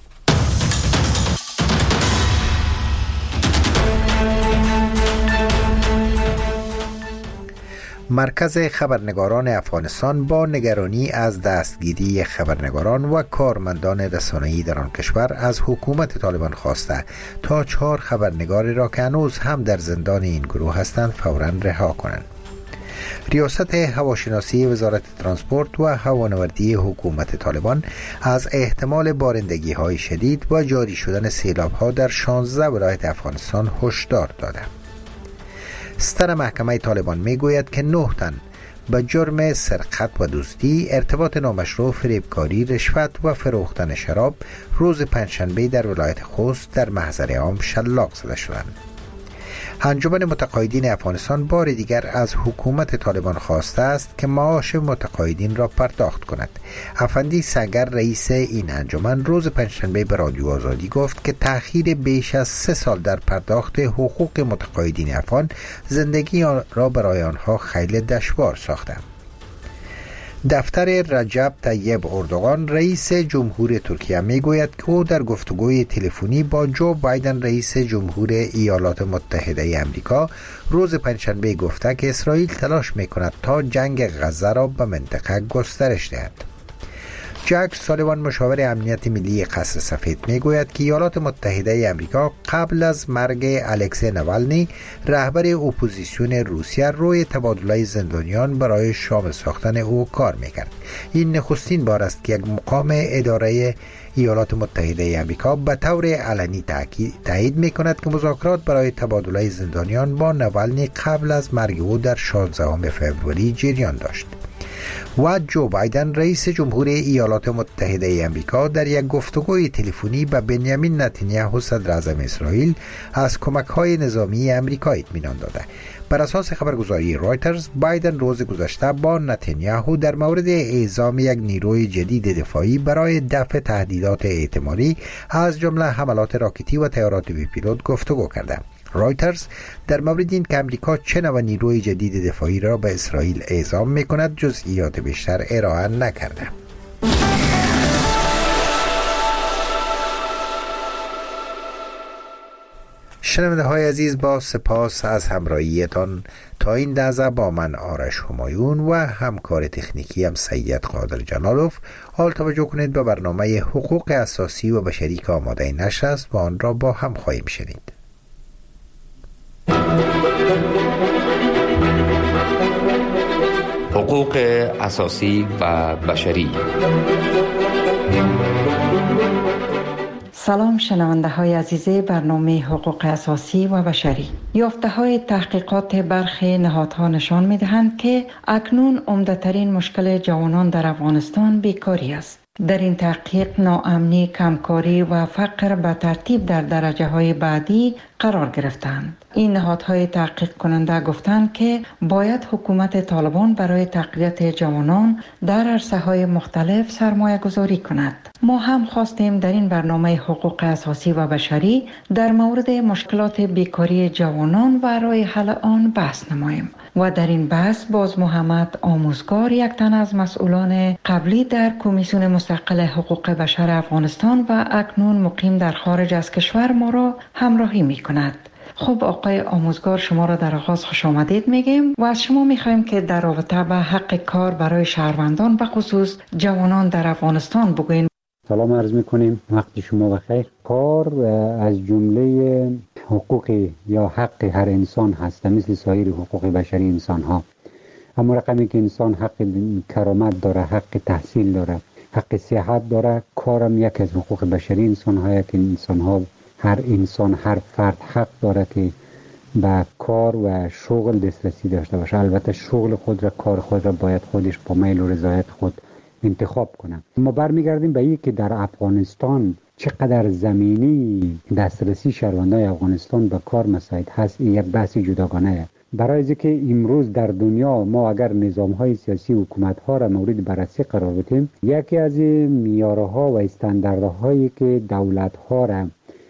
مرکز خبرنگاران افغانستان با نگرانی از دستگیری خبرنگاران و کارمندان رسانه‌ای در آن کشور از حکومت طالبان خواسته تا چهار خبرنگاری را که هنوز هم در زندان این گروه هستند فوراً رها کنند. ریاست هواشناسی وزارت ترانسپورت و هوانوردی حکومت طالبان از احتمال بارندگی های شدید و جاری شدن سیلاب ها در شانزده ولایت افغانستان هشدار داده. ستر محکمه طالبان می گوید که نه تن به جرم سرقت و دزدی، ارتباط نامشروع، فریبکاری، رشوت و فروختن شراب روز پنجشنبه در ولایت خوست در محضر عام شلاق زده شدند. انجمن متقاعدین افغانستان بار دیگر از حکومت طالبان خواسته است که معاش متقاعدین را پرداخت کند. افندی سنگر رئیس این انجمن روز پنجشنبه به رادیو آزادی گفت که تأخیر بیش از سه سال در پرداخت حقوق متقاعدین افغان زندگی را برای آنها خیلی دشوار ساخته. دفتر رجب طیب اردوغان رئیس جمهور ترکیه می گوید که او در گفتگوی تلفنی با جو بایدن رئیس جمهور ایالات متحده آمریکا روز پنجشنبه گفته که اسرائیل تلاش می کند تا جنگ غزه را به منطقه گسترش دهد. جک سالیوان مشاور امنیت ملی قصر سفید می گوید که ایالات متحده آمریکا قبل از مرگ الکسی نوالنی رهبر اپوزیسیون روسیه روی تبادله زندانیان برای شامل ساختن او کار می کرد. این نخستین بار است که یک مقام اداره ایالات متحده آمریکا به طور علنی تایید می کند که مذاکرات برای تبادله زندانیان با نوالنی قبل از مرگ او در شانزدهم فوریه جریان داشت. و جو بایدن رئیس جمهور ایالات متحده آمریکا در یک گفتگوی تلفنی با بنیامین نتانیاهو صدر اعظم اسرائیل از کمک‌های نظامی آمریکا اطمینان داده. بر اساس خبرگزاری رایترز، بایدن روز گذشته با نتانیاهو در مورد اعزام یک نیروی جدید دفاعی برای دفع تهدیدات احتمالی از جمله حملات راکتی و طیارات بی پیلوت گفتگو کرده. رایترز در مورد این که امریکا چه نوع نیروی جدید دفاعی را به اسرائیل اعزام می کند جزئیات بیشتر ارائه نکرده. شنونده های عزیز، با سپاس از همراهیتان تا این لحظه با من آرش همایون و همکار تکنیکی هم سید قادر جلالوف. حال توجه کنید به برنامه حقوق اساسی و بشری که آماده نشر است و آن را با هم خواهیم شنید. حقوق اساسی و بشری. سلام شنونده های عزیز برنامه حقوق اساسی و بشری. یافته های تحقیقات برخی نهادها نشان می دهند که اکنون عمده‌ترین مشکل جوانان در افغانستان بیکاری است. در این تحقیق ناامنی، کمکاری و فقر به ترتیب در درجه های بعدی قرار گرفتند. این نهادهای تحقیق کننده گفتند که باید حکومت طالبان برای تقویت جوانان در عرصه‌های مختلف سرمایه گذاری کند. ما هم خواستیم در این برنامه حقوق اساسی و بشری در مورد مشکلات بیکاری جوانان و راه حل آن بحث نماییم. و در این بحث باز محمد آموزگار، یک تن از مسئولان قبلی در کمیسیون مستقل حقوق بشر افغانستان و اکنون مقیم در خارج از کشور، ما را همراهی می کند. خب آقای آموزگار، شما را در آغاز خوش آمدید میگیم و از شما میخوایم که در رابطه به حق کار برای شهروندان به خصوص جوانان در افغانستان بگوین. سلام عرض میکنیم، وقت شما بخیر. کار از جمله حقوق یا حق هر انسان هست، مثل سایر حقوق بشری انسان ها. اما رقمی که انسان حق کرامت داره، حق تحصیل داره، حق صحت داره، کارم یک از حقوق بشری انسان ها که انسان ها، هر انسان، هر فرد حق داره که به کار و شغل دسترسی داشته باشه. البته شغل خود را، کار خود را باید خودش با میل و رضایت خود انتخاب کنن. ما برمیگردیم به این که در افغانستان چقدر زمینی دسترسی شهروندان افغانستان به کار مساعد هست، این یک بحث جداگانه. برای اینکه امروز در دنیا ما اگر نظام‌های سیاسی حکومت‌ها را مورد بررسی قرار بدیم، یکی از معیارها و استانداردهایی که دولت‌ها را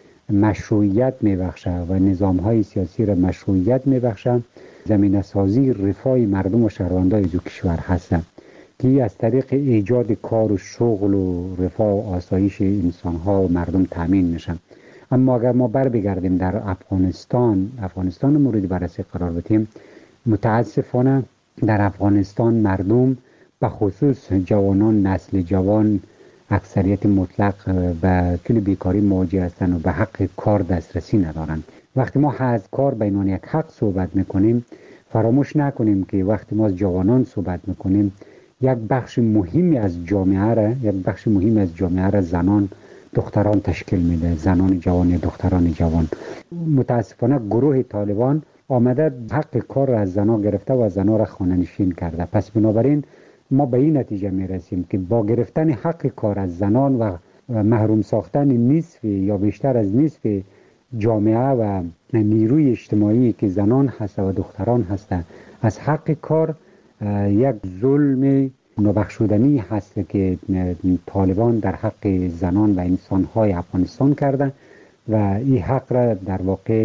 مشروعیت می‌بخشه و نظام‌های سیاسی را مشروعیت می‌بخشه، زمینه سازی رفاه مردم و شهروندان دو کشور هستند که از طریق ایجاد کار و شغل و رفاه و آسایش انسان‌ها و مردم تامین میشن. اما اگر ما بر بگردیم در افغانستان افغانستان مورد بررسی قرار بدیم، متاسفانه در افغانستان مردم به خصوص جوانان، نسل جوان اکثریت مطلق به طول بیکاری مواجه هستند و به حق کار دسترسی ندارند. وقتی ما از کار به عنوان یک حق صحبت میکنیم، فراموش نکنیم که وقتی ما از جوانان صحبت میکنیم، یک بخش مهمی از جامعه را یک بخش مهمی از جامعه را زنان دختران تشکیل میده، زنان جوان، دختران جوان. متاسفانه گروه طالبان آمده حق کار را از زنان گرفته و زنان را خانه نشین کرده. پس بنابراین ما به این نتیجه میرسیم که با گرفتن حق کار از زنان و محروم ساختن نصف یا بیشتر از نصف جامعه و نیروی اجتماعی که زنان هست و دختران هستند از حق کار، یک ظلم نابخشودنی هست که طالبان در حق زنان و انسان‌های افغانستان کرده و این حق را در واقع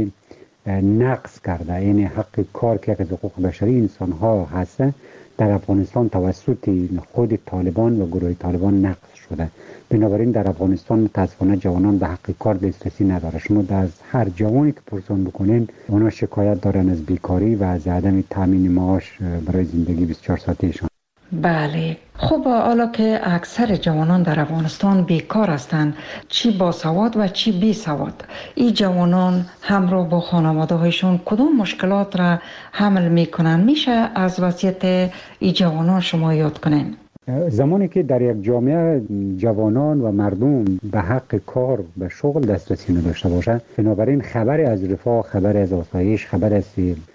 نقض کرده. یعنی حق کار که از حقوق بشری انسان‌ها هست در افغانستان توسط خود طالبان و گروه طالبان نقض شده. بنابراین در افغانستان متاسفانه جوانان به حق کار دسترسی نداره. شما از هر جوانی که پرسان بکنین، اونا شکایت دارن از بیکاری و از عدم تامین معاش برای زندگی بیست و چهار ساعتهشان. بله، خب حالا که اکثر جوانان در افغانستان بیکار هستند، چی با سواد و چی بی سواد، این جوانان همراه با خانواده هایشون کدام مشکلات را حمل میکنن؟ میشه از وضعیت این جوانان شما یاد کنین؟ زمانی که در یک جامعه جوانان و مردم به حق کار به شغل دسترسی نداشته باشه، بنابراین خبر از رفاه، خبر از آسایش، خبر از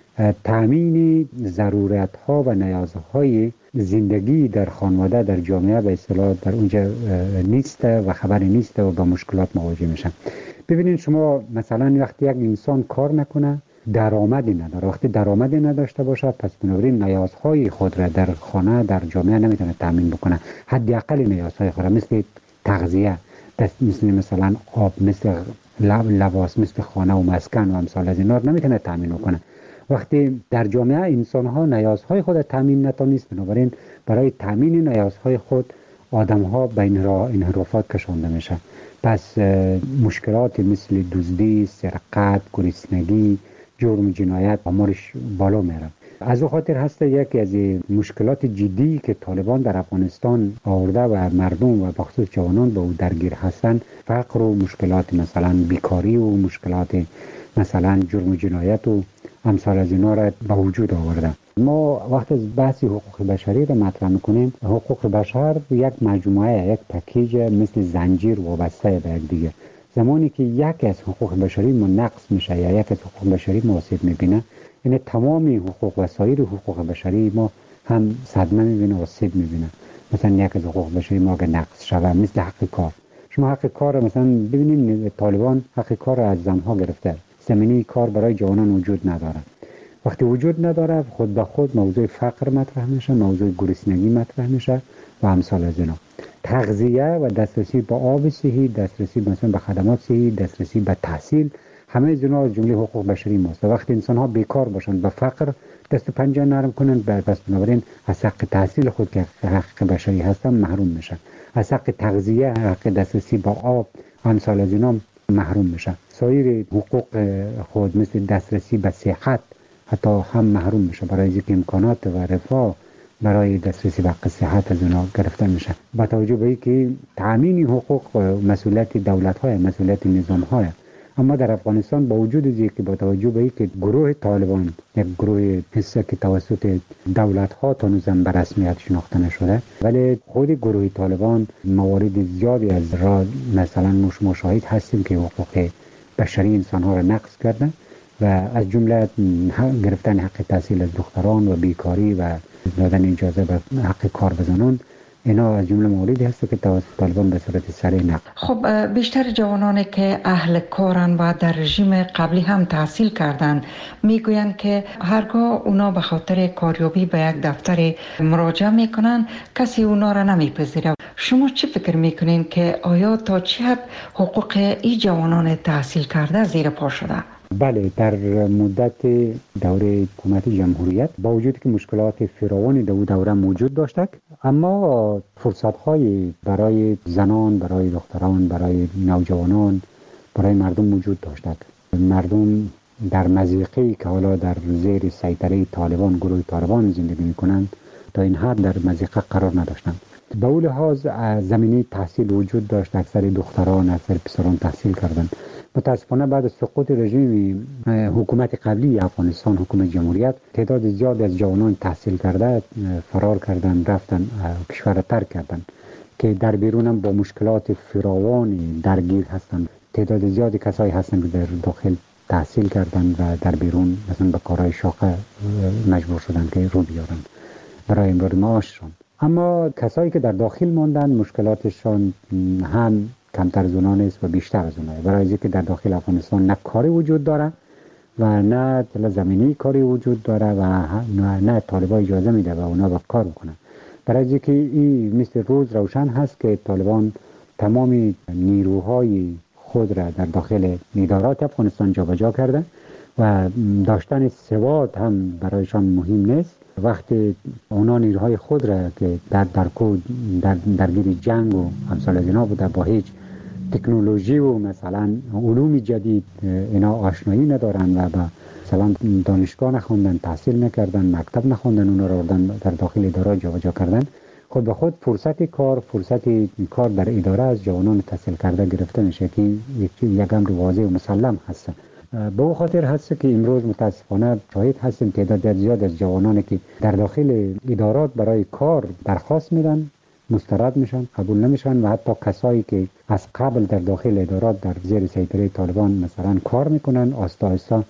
تامین ضرورت ها و نیازهای زندگی در خانواده در جامعه به اصطلاح در اونجا نیست و خبری نیست و با مشکلات مواجه میشن. ببینید شما مثلا وقتی یک انسان کار نکنه، درآمدی نداره، وقتی درآمدی نداشته باشه، پس بنابراین نیازهای خود را در خانه در جامعه نمیتونه تامین بکنه. حداقل نیازهای خود را مثل تغذیه، مثل مثلا آب، مثل لباس، مثل خانه و مسکن و امثال از اینا نمیتونه تامین بکنه. وقتی در جامعه انسان ها نیازهای خود تامین نتونست، بنابراین برای تامین نیازهای خود آدم ها به این انحرافات کشانده میشه. پس مشکلات مثل دزدی، سرقت، گرسنگی، جرم، جنایت آمارش بالا میره. از او خاطر هست یکی از مشکلات جدی که طالبان در افغانستان آورده و مردم و بخصوص جوانان به او درگیر هستند، فقر و مشکلات مثلا بیکاری و مشکلات مثلا جرم و جنایت و امثال از اینا را به وجود آورده. ما وقت از بحث حقوق بشری را مطرح میکنیم، حقوق بشر یک مجموعه، یک پکیج مثل زنجیر وابسته به یک دیگه. زمانی که یک از حقوق بشری ما نقص میشه یا یک از حقوق بشری ما آسیب میبینه، یعنی تمامی حقوق و سایر حقوق بشری ما هم صدمه میبینه و آسیب میبینه. مثلا یک از حقوق بشری ما اگه نقص شود، مثل حق کار. شما حق کار مثلا ببینید طالبان حق کار را از زنها گرفته. زمینه کار برای جوانان وجود نداره. وقتی وجود نداره، خود به خود موضوع فقر مطرح میشه، موضوع گرسنگی مطرح میشه و امثال از اینا. تغذیه و دسترسی به آب صحی، دسترسی مثلا به خدمات صحی، دسترسی به تحصیل، همه از اینا از جمله حقوق بشری ماست. وقتی انسان ها بیکار باشن، به فقر دست و پنجه نرم کنن، پس بنابراین از حق تحصیل خود که حق بشری هستن محروم میشن. از حق تغذیه، حق دسترسی به آب، امثال از اینا محروم میشن. سایر حقوق خود مثل دسترسی به صحت حتی هم محروم میشه، برای اینکه امکانات و رفاه برای دسترسی به صحت از اونا گرفته میشه. با توجه به اینکه تامین حقوق مسئولیت دولت های، مسئولیت نظام های، اما در افغانستان با وجود اینکه با توجه به اینکه گروه طالبان یک گروه حسه که توسط دولت ها تا نوزم به رسمیت شناخته نشده، ولی خود گروه طالبان موارد زیادی از را مثلا مشاهد هستیم که حقوق بشری انسان ها را نقض کرده و از جمله گرفتن حق تحصیل از دختران و بیکاری و دادن اجازه به حق کار به زنان اینا از جمله مواردی هست که توسط طالبان به صورت سریع نقد. خب بیشتر جوانانی که اهل کارن و در رژیم قبلی هم تحصیل کردن میگویند که هرگاه اونا به خاطر کاریابی به یک دفتر مراجعه میکنن کسی اونا را نمیپذیره. شما چی فکر میکنین که آیا تا چه حد حقوق این جوانان تحصیل کرده زیر پا شده؟ بله، در مدت دوره حکومت جمهوریت با وجود که مشکلات فراوانی در دوره موجود داشتک، اما فرصت‌های برای زنان، برای دختران، برای نوجوانان، برای مردم موجود داشتک. مردم در مضیقه‌ای که حالا در زیر سیطره طالبان، گروه طالبان زندگی می‌کنند، تا این حد در مضیقه قرار نداشتند. به اون لحاظ زمینه تحصیل وجود داشت، اکثر دختران، اکثر پسران تحصیل کردند. متاسفانه بعد از سقوط رژیم حکومت قبلی افغانستان، حکومت جمهوریت، تعداد زیاد از جوانان تحصیل کرده فرار کردند، رفتن کشور را ترک کردند که در بیرون هم با مشکلات فراوانی درگیر هستند. تعداد زیادی کسایی هستند که در داخل تحصیل کردند و در بیرون مثلا به کارهای شاقه مجبور شدند که رو بیارن برای امرار معاششان. اما کسایی که در داخل ماندن مشکلاتشان هم کمتر از اونها نیست و بیشتر از اونها، برای اینکه در داخل افغانستان نه کاری وجود داره و نه زمینی کاری وجود داره و نه, نه طالبان اجازه میده و اونا با کار بکنن. برای اینکه این مثل روز روشن هست که طالبان تمام نیروهای خود را در داخل ادارات افغانستان جابجا کرده و داشتن سواد هم برایشان مهم نیست. وقتی اونا نیروهای خود را که در درکو در درگیر جنگ و امثال از اینا بوده، با هیچ تکنولوژی و مثلا علوم جدید اینا آشنایی ندارن و با مثلا دانشگاه نخوندن، تحصیل نکردن، مکتب نخوندن، اونا را در داخل اداره جابجا کردن، خود به خود فرصت کار فرصت کار در اداره از جوانان تحصیل کرده گرفته میشه که یک امر واضح و مسلم هست. به او خاطر هست که امروز متاسفانه شاهد هستیم تعداد زیاد از جوانانی که در داخل ادارات برای کار درخواست میدن، مسترد میشن، قبول نمیشن و حتی کسایی که از قبل در داخل ادارات در زیر سیطره طالبان مثلا کار میکنن، آستا آستا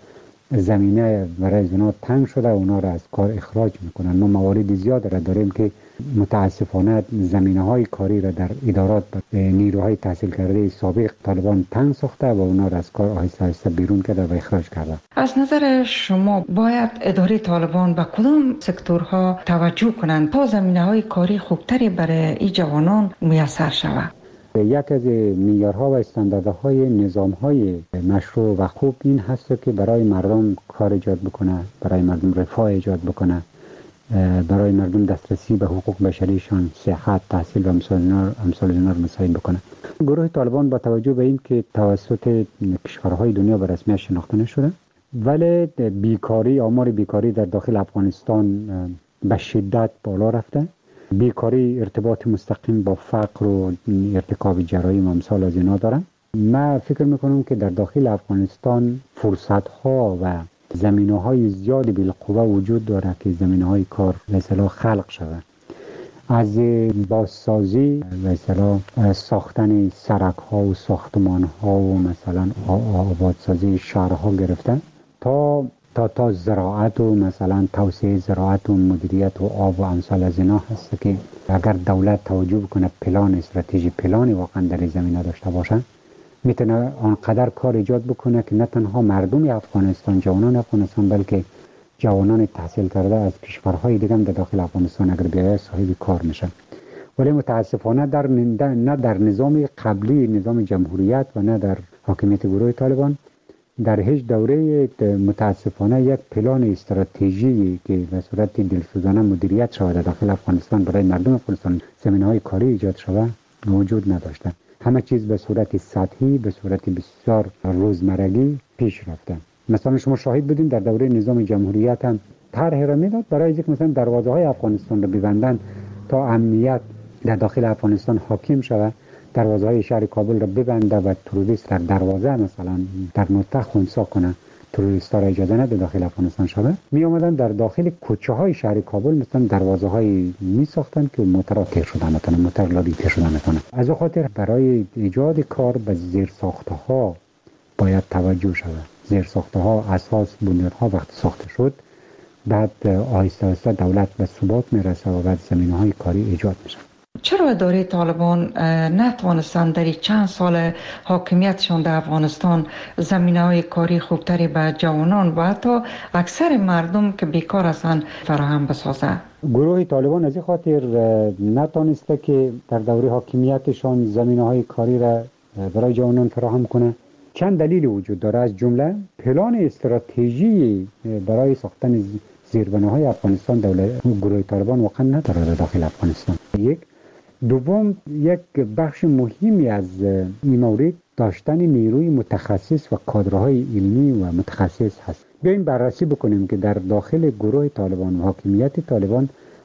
زمینه برای اونا تنگ شده و اونا را از کار اخراج میکنن. ما موارد زیاد را داریم که متاسفانه زمینه های کاری را در ادارات نیروهای تحصیل کرده سابق طالبان تنگ ساخته و اونا را از کار آهسته آهسته بیرون کرده و اخراج کرده. از نظر شما باید اداره طالبان به کدام سکتورها توجه کنند تا زمینه های کاری خوبتری برای این جوانان میسر شود؟ یک از معیارها و استانداردهای نظامهای مشروع و خوب این هست که برای مردم کار ایجاد بکنه، برای مردم رفاه ایجاد بکنه، برای مردم دسترسی به حقوق بشریشان، صحت، تحصیل و امثال اینا رو مساعد بکنه. گروه طالبان با توجه به این که توسط کشورهای دنیا به رسمیت شناخته نشده، ولی بیکاری، آمار بیکاری در داخل افغانستان به شدت بالا رفته. بیکاری ارتباط مستقیم با فقر و ارتکاب جرایم و امثال از اینا دارن. من فکر میکنم که در داخل افغانستان فرصت ها و زمینه های زیادی بالقوه وجود داره که زمینه های کار مثلا خلق شده، از بازسازی مثلا ساختن سرک ها و ساختمان ها و مثلا آبادسازی شهرها گرفتن تا تا تا زراعت و مثلا توسعه زراعت و مدیریت و آب و امثال از اینا هست که اگر دولت توجه بکنه، پلان استراتژی پلانی واقعا در زمینه داشته باشه، میتونه آنقدر کار ایجاد بکنه که نه تنها مردم افغانستان، جوانان افغانستان، بلکه جوانان تحصیل کرده از کشورهای دیگه هم در داخل افغانستان اگر بیاید صاحب کار میشن. ولی متاسفانه در نه در نظام قبلی، نظام جمهوریت و نه در حاکمیت گروه طالبان در هیچ دوره متاسفانه یک پلان استراتژی که به صورت دلسوزانه مدیریت شود در داخل افغانستان برای مردم افغانستان زمینه‌های کاری ایجاد شود موجود نداشته. همه چیز به صورت سطحی، به صورت بسیار روزمرگی پیش رفته. مثلا شما شاهد بودین در دوره نظام جمهوریت هم طرح را میداد برای اینکه مثلا دروازه‌های افغانستان را ببندن تا امنیت در داخل افغانستان حاکم شود، دروازه‌های شهر کابل را ببنده و تروریست در دروازه مثلا در نقطه خنثی کنه، تروریست‌ها را اجازه نده داخل افغانستان شود. می آمدن در داخل کوچه‌های شهر کابل مثلا دروازه‌های می ساختن که موترها تیر شدن نتونه، موتر لابی تیر شدن نتونه. از اون خاطر برای ایجاد کار به زیرساخت‌ها باید توجه شود. زیرساخت‌ها، اساس، بنیادها وقتی ساخته شد، بعد آهسته آهسته دولت به ثبات میرسه و بعد زمینه‌های کاری ایجاد میشه. چرا اداره طالبان نتوانستند در چند سال حاکمیتشان در افغانستان زمینه‌های کاری خوبتری به جوانان و حتی اکثر مردم که بیکار هستند فراهم بسازد؟ گروه طالبان از این خاطر نتوانسته که در دوره حاکمیتشان زمینه‌های کاری را برای جوانان فراهم کنه. چند دلیل وجود داره، از جمله پلان استراتژی برای ساختن زیربناهای افغانستان دولت گروه طالبان واقعا نداره در داخل افغانستان. یک دوم، یک بخش مهمی از این مورد داشتن نیروی متخصص و کادرهای علمی و متخصص هست. بیاین بررسی بکنیم که در داخل گروه طالبان و حاکمیت طالبان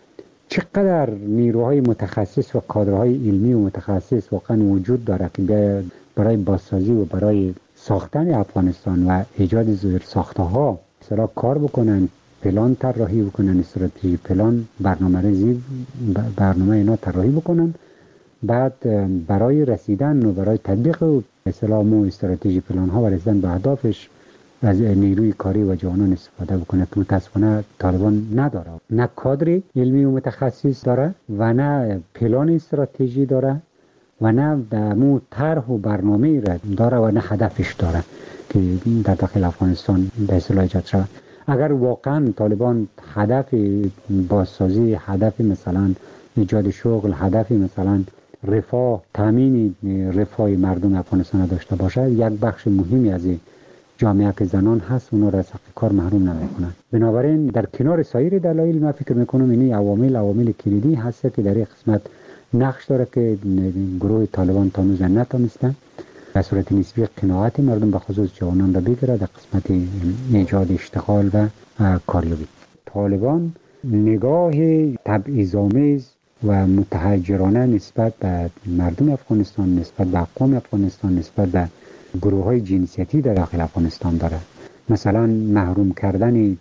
چقدر نیروهای متخصص و کادرهای علمی و متخصص واقعا وجود داره که برای بازسازی و برای ساختن افغانستان و ایجاد زیر ساخته ها مثلا کار بکنن، پلان طراحی بکنن، استراتژی پلان، برنامه ریزی برنامه اینا طراحی بکنن، بعد برای رسیدن و برای تطبیق مثلا مو استراتژی پلان ها و رسیدن به اهدافش از نیروی کاری و جوانان استفاده بکنه که متاسفانه طالبان نداره. نه کادر علمی و متخصص داره و نه پلان استراتژی داره و نه مو طرح و برنامه را داره و نه هدفش داره که در داخل افغانستان به اصطلاح ایجاد شود. اگر واقعا طالبان هدف بازسازی، هدف مثلا ایجاد شغل، هدف مثلا رفاه، تامین رفاه مردم افغانستان داشته باشه، یک بخش مهمی از جامعه که زنان هست اونا را از حق کار محروم نمیکنن. بنابراین در کنار سایر دلایل من فکر میکنم این عوامل عوامل کلیدی هست که در این قسمت نقش داره که گروه طالبان تا هنوز نتونسته به صورت نسبی قناعت مردم به خصوص جوانان را بگیره در قسمت ایجاد اشتغال و کاریابی. طالبان نگاه تبعیض‌آمیز و متحجرانه نسبت به مردم افغانستان، نسبت به اقوام افغانستان، نسبت به گروه های جنسیتی در داخل افغانستان داره. مثلا محروم کردن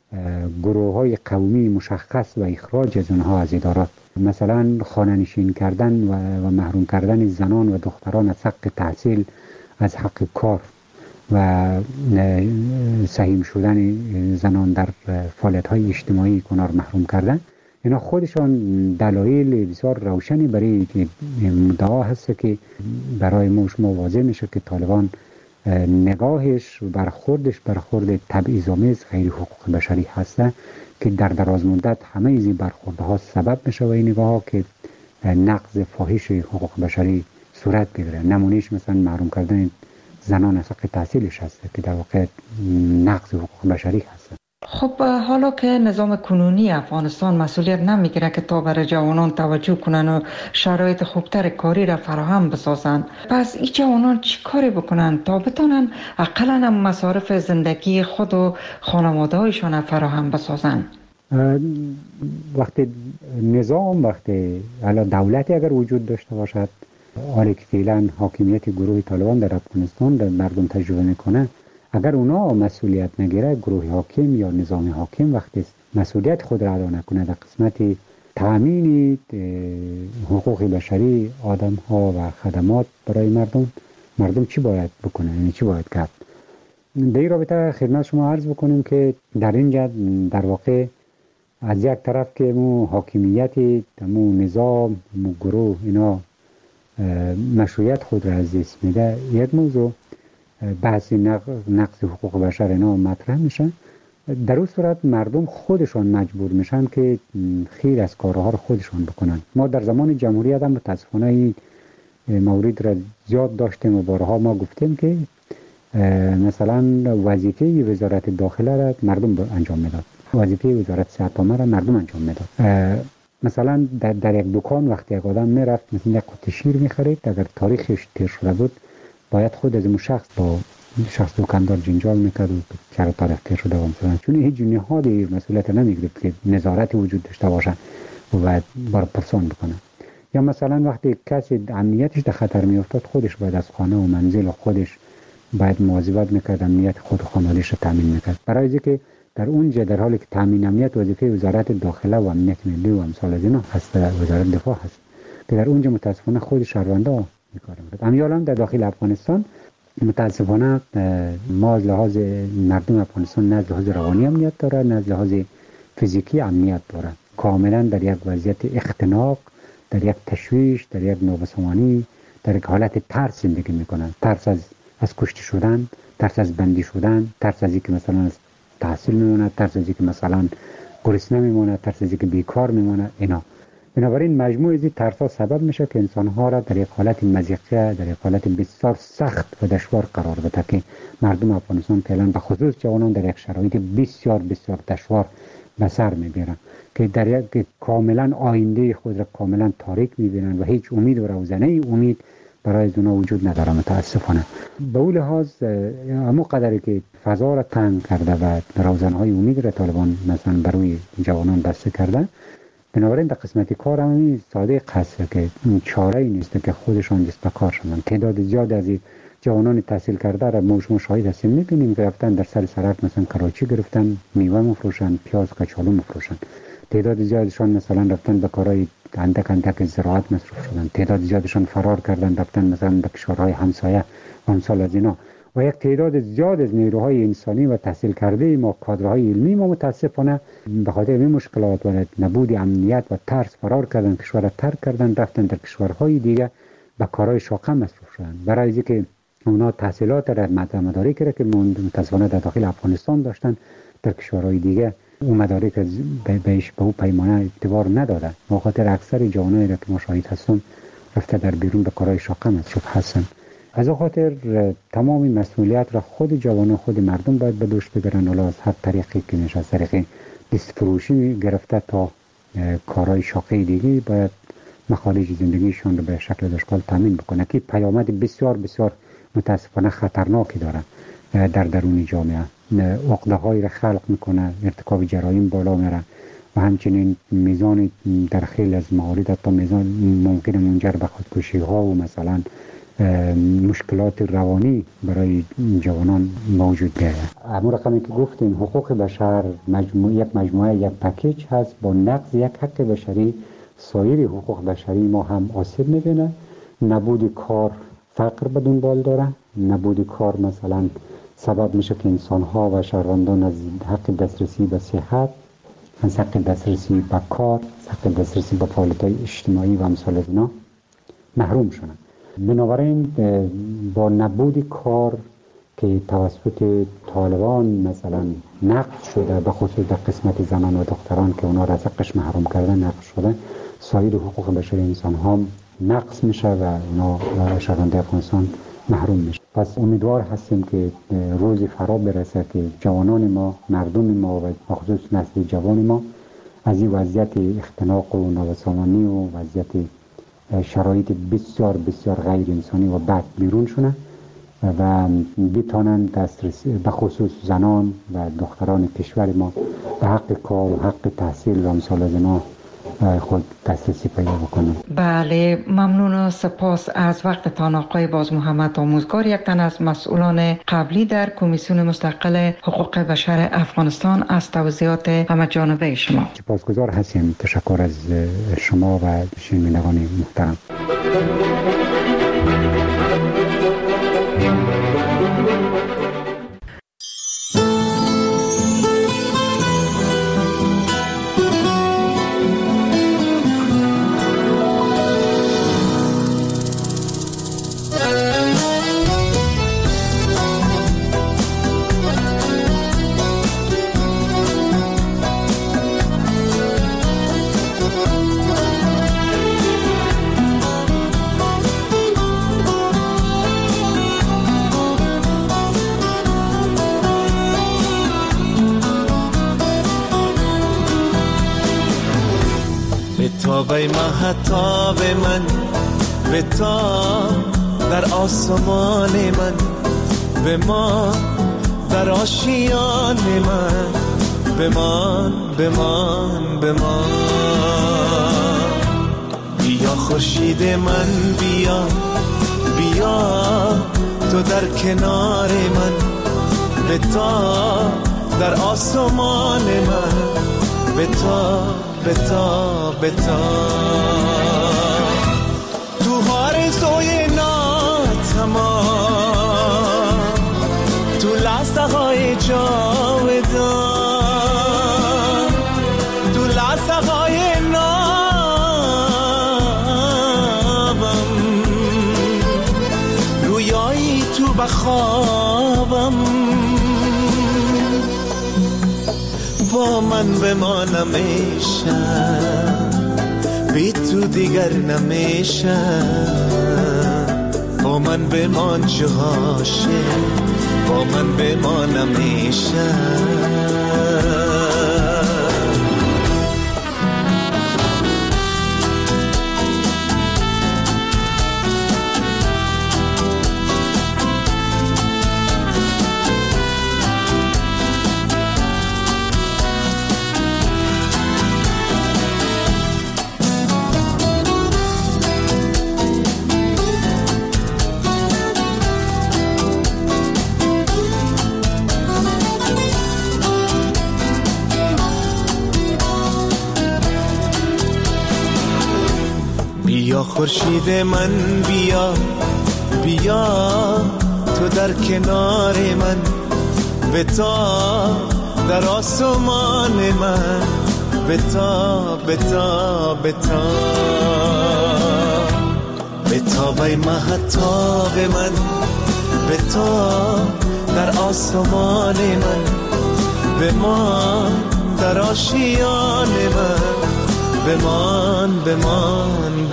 گروه های قومی مشخص و اخراج از اونها از ادارات، مثلا خانه‌نشین کردن و, و محروم کردن زنان و دختران از حق تحصیل، از حق کار و سهیم شدن زنان در فعالیت های اجتماعی کنار محروم کردن. اینا خودشان دلایل بسیار روشنی برای مدعا هست که برای ما شما واضح میشه که طالبان نگاهش برخوردش برخورد تبعیض‌آمیز غیر حقوق بشری هسته که در دراز مدت همه این برخوردها سبب میشه و این نگاه ها که نقض فاحش حقوق بشری صورت بگیره. نمونهش مثلا محروم کردن زنان از حق تحصیلش هسته که در واقع نقض حقوق بشری هسته. خب حالا که نظام کنونی افغانستان مسئولیت نمیگیره که تا برای جوانان توجه کنن و شرایط خوبتر کاری را فراهم بسازن، پس این جوانان چی کاری بکنن تا بتونن اقلا مصارف زندگی خود و خانواده هایشان فراهم بسازن؟ وقتی نظام، وقتی حالا دولتی اگر وجود داشته باشد، حالی که فعلا حاکمیت گروه طالبان در افغانستان در مردم تجربه میکنه، اگر اونا مسئولیت نگیره، گروه حاکم یا نظام حاکم وقتی مسئولیت خود را ادا نکنه در قسمت تامین حقوق بشری آدم ها و خدمات برای مردم، مردم چی باید بکنه؟ یعنی چی باید کرد؟ در این رابطه خدمت شما عرض بکنیم که در اینجا در واقع از یک طرف که مو حاکمیت مو نظام مو گروه اینا مشروعیت خود را از دست میده، یک موضوع بحث نقض حقوق بشر اینا مطرح میشن. در اون صورت مردم خودشان مجبور میشن که خیر از کارها رو خودشان بکنن. ما در زمان جمهوریت هم متاسفانه این مورد را زیاد داشتیم و بارها ما گفتیم که مثلا وظیفه وزارت داخله را مردم انجام میداد، وظیفه وزارت صحت عامه را مردم انجام میداد. مثلا در, در یک دکان وقتی یک آدم میرفت مثلا یک قطعه شیر میخرید، اگر تاریخش تیر شده بود باید خود از اون شخص با شخص دکاندار جنجال میکرد و چرا تاریخ تیر شده و مثلا، چون هیچ نهادی مسئولیت نمیگرفت که نظارت وجود داشته باشه و باید بار پرسان بکنه. یا مثلا وقتی کسی امنیتش در خطر میافتاد خودش باید از خانه و منزل و خودش باید مواظبت میکرد، امنیت خود و خانواده‌اش رو تامین میکرد. برای اینکه در اونجا در حالی که تامین امنیت وظیفه وزارت داخله و امنیت ملی و امثال از اینا هست، وزارت دفاع هست که در اونجا متاسفانه خود شهروندا میکارن. امیالا در داخل افغانستان متاسفانه ما از لحاظ مردم افغانستان نه از لحاظ روانی امنیت داره نه از لحاظ فیزیکی امنیت داره، کاملا در یک وضعیت اختناق در یک تشویش، در یک نابسامانی، در یک حالت ترس زندگی میکنن. ترس از از کشته شدن، ترس از بندی شدن، ترس از اینکه مثلا از تحصیل میمونه، ترس از اینکه مثلا گرسنه میمونه، ترس از اینکه بیکار میمونه. اینا بنابراین مجموع از این ترس‌ها سبب میشه که انسان‌ها را در یک حالت مضیقه، در یک حالت بسیار سخت و دشوار قرار بده که مردم افغانستان فعلا به خصوص جوانان در یک شرایط بسیار بسیار دشوار به سر میبرن که در یک کاملا آینده خود را کاملا تاریک میبینن و هیچ امید و روزنه امید برای اونا وجود نداره متاسفانه. به اون لحاظ همون قدری که فضا را تنگ کرده و روزنهای امید را طالبان مثلا برای جوانان بسته کرده، بنابراین در قسمتی کار هم ساده هست که چاره ای نیست که خودشان دست به کار شدن. تعداد زیاد از جوانان تحصیل کرده را ما شما شاهد هستیم، میبینیم که رفتن در سر سرک مثلا کراچی گرفتن، میوه مفروشن، پیاز کچالو مفروشن. تعداد زیادشان مثلا رفتن به کارهای اندک اندک زراعت مصروف شدن. تعداد زیادشان فرار کردن رفتن مثلا به کشورهای همسایه و امثال از اینا. و یک تعداد زیاد از نیروهای انسانی و تحصیل کرده ما، کادرهای علمی ما متاسفانه به خاطر این مشکلات و نبود امنیت و ترس فرار کردن، کشور را ترک کردن، رفتن در کشورهای دیگه به کارهای شاقه مصروف شدن. برای اینکه اونا تحصیلات را مدارک را که متاسفانه در داخل افغانستان داشتن در کشورهای دیگه اون مدارک بهش به اون پیمانه اعتبار ندادن. به خاطر اکثر جوانایی را که ما شاهد هستیم رفته در بیرون به کارهای شاقه مصروف هستن. از اون خاطر تمام مسئولیت را خود جوانان، خود مردم باید به دوش بگیرن، حالا از هر طریقی که میشه، از طریق دست فروشی گرفته تا کارهای شاقه دیگه باید مخارج زندگیشان رو به شکل دشکال تامین بکنه که پیامد بسیار بسیار متاسفانه خطرناکی داره در درون جامعه. عقده هایی را خلق میکنه، ارتکاب جرایم بالا میره و همچنین میزان در خیلی از موارد حتی میزان ممکن منجر به خودکشی ها و مثلا مشکلات روانی برای جوانان موجود بیاید. همون رقمی که گفتیم حقوق بشر مجموعه یک مجموعه یک پکیج هست. با نقض یک حق بشری سایر حقوق بشری ما هم آسیب میبینه. نبود کار فقر به دنبال داره. نبود کار مثلا سبب میشه که انسان ها و شهروندان از حق دسترسی به صحت، از حق دسترسی به کار، حق دسترسی به فعالیت های اجتماعی و امثال از اینا محروم شدن. بنابراین با نبود کار که توسط طالبان مثلا نقض شده، به خصوص در قسمت زنان و دختران که اونا را از حقش محروم کردن نقض شده، سایر حقوق بشری انسان ها نقض میشه و اونا شهروندان افغانستان محروم میشه. پس امیدوار هستیم که روزی فرا برسه که جوانان ما، مردم ما و خصوص نسل جوان ما از این وضعیت اختناق و نابسامانی و وضعیت شرایط بسیار بسیار غیر انسانی و بد بیرون شونه و بتانن دسترسی به خصوص زنان و دختران کشور ما به حق کار و حق تحصیل و امثال از اینا خود دسترسی پیدا بکنن. بله، ممنون و سپاس از وقتتان آقای باز محمد آموزگار، یک تن از مسئولان قبلی در کمیسیون مستقل حقوق بشر افغانستان، از توضیحات همه جانبه شما. سپاسگزار هستیم. تشکر از شما و شنوندگان محترم. به مهتاب من به تا در آسمان من به ما در آشیان من بمان بمان بمان بیا خورشید من بیا بیا تو در کنار من به تا در آسمان من به تا بتا بتا تو آرزوی ناتمام، تو لحظه های جاودان، تو لحظه های ناتمام با من بمانم میشم، بی تو دیگر نمیشم. با من بمان چه عاشق، با من بمانم میشم. بیا خورشید من بیا، بیا تو در کنار من، بتا در آسمان من، بتا بتا بتا بتا بی مهتاب من، بتا در آسمان من، بمان در آشیان من، بمان بمان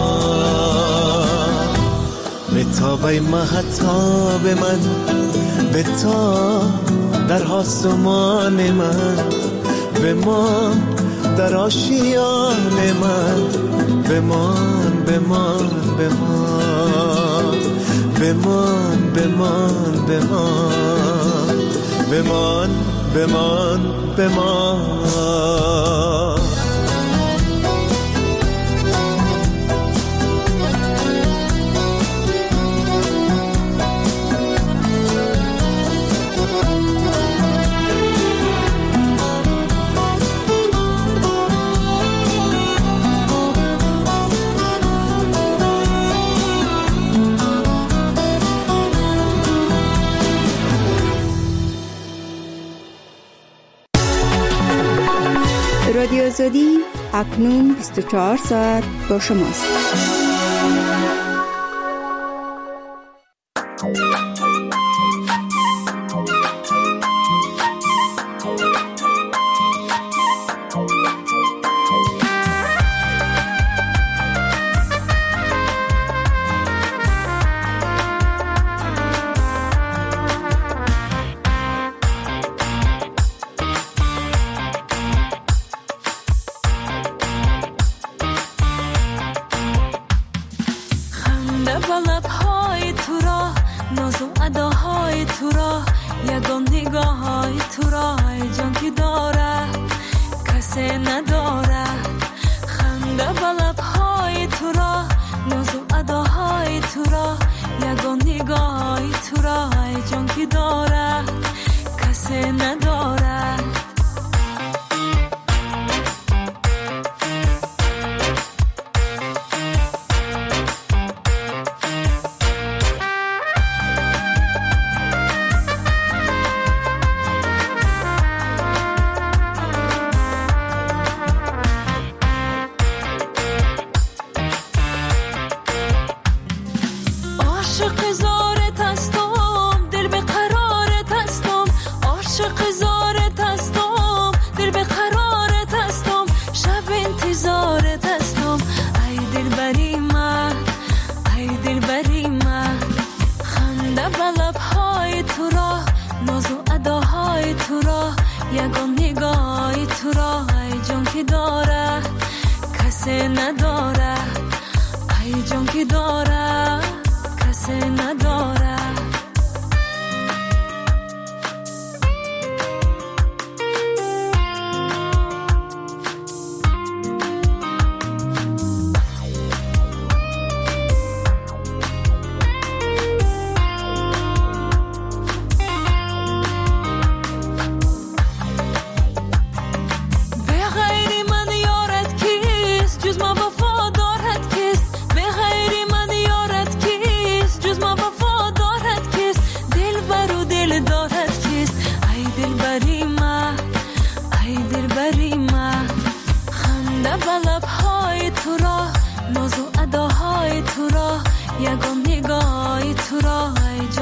بمان. بتابی مهتاب من، بتا در آسمان من، بمان در آشیان من، بمان بمان بمان بمان بمان بمان بمان بمان بمان. رادیو آزادی اکنون بیست و چهار ساعت با شماست.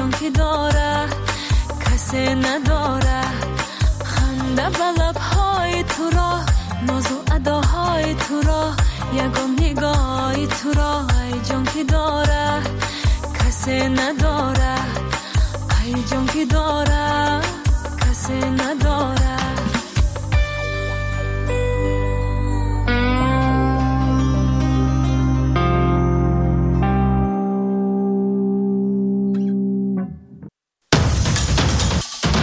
نداره خنده به لبهای یگم نگاهی تو را ای جان که داره کسی نداره ای جان که داره کسی نداره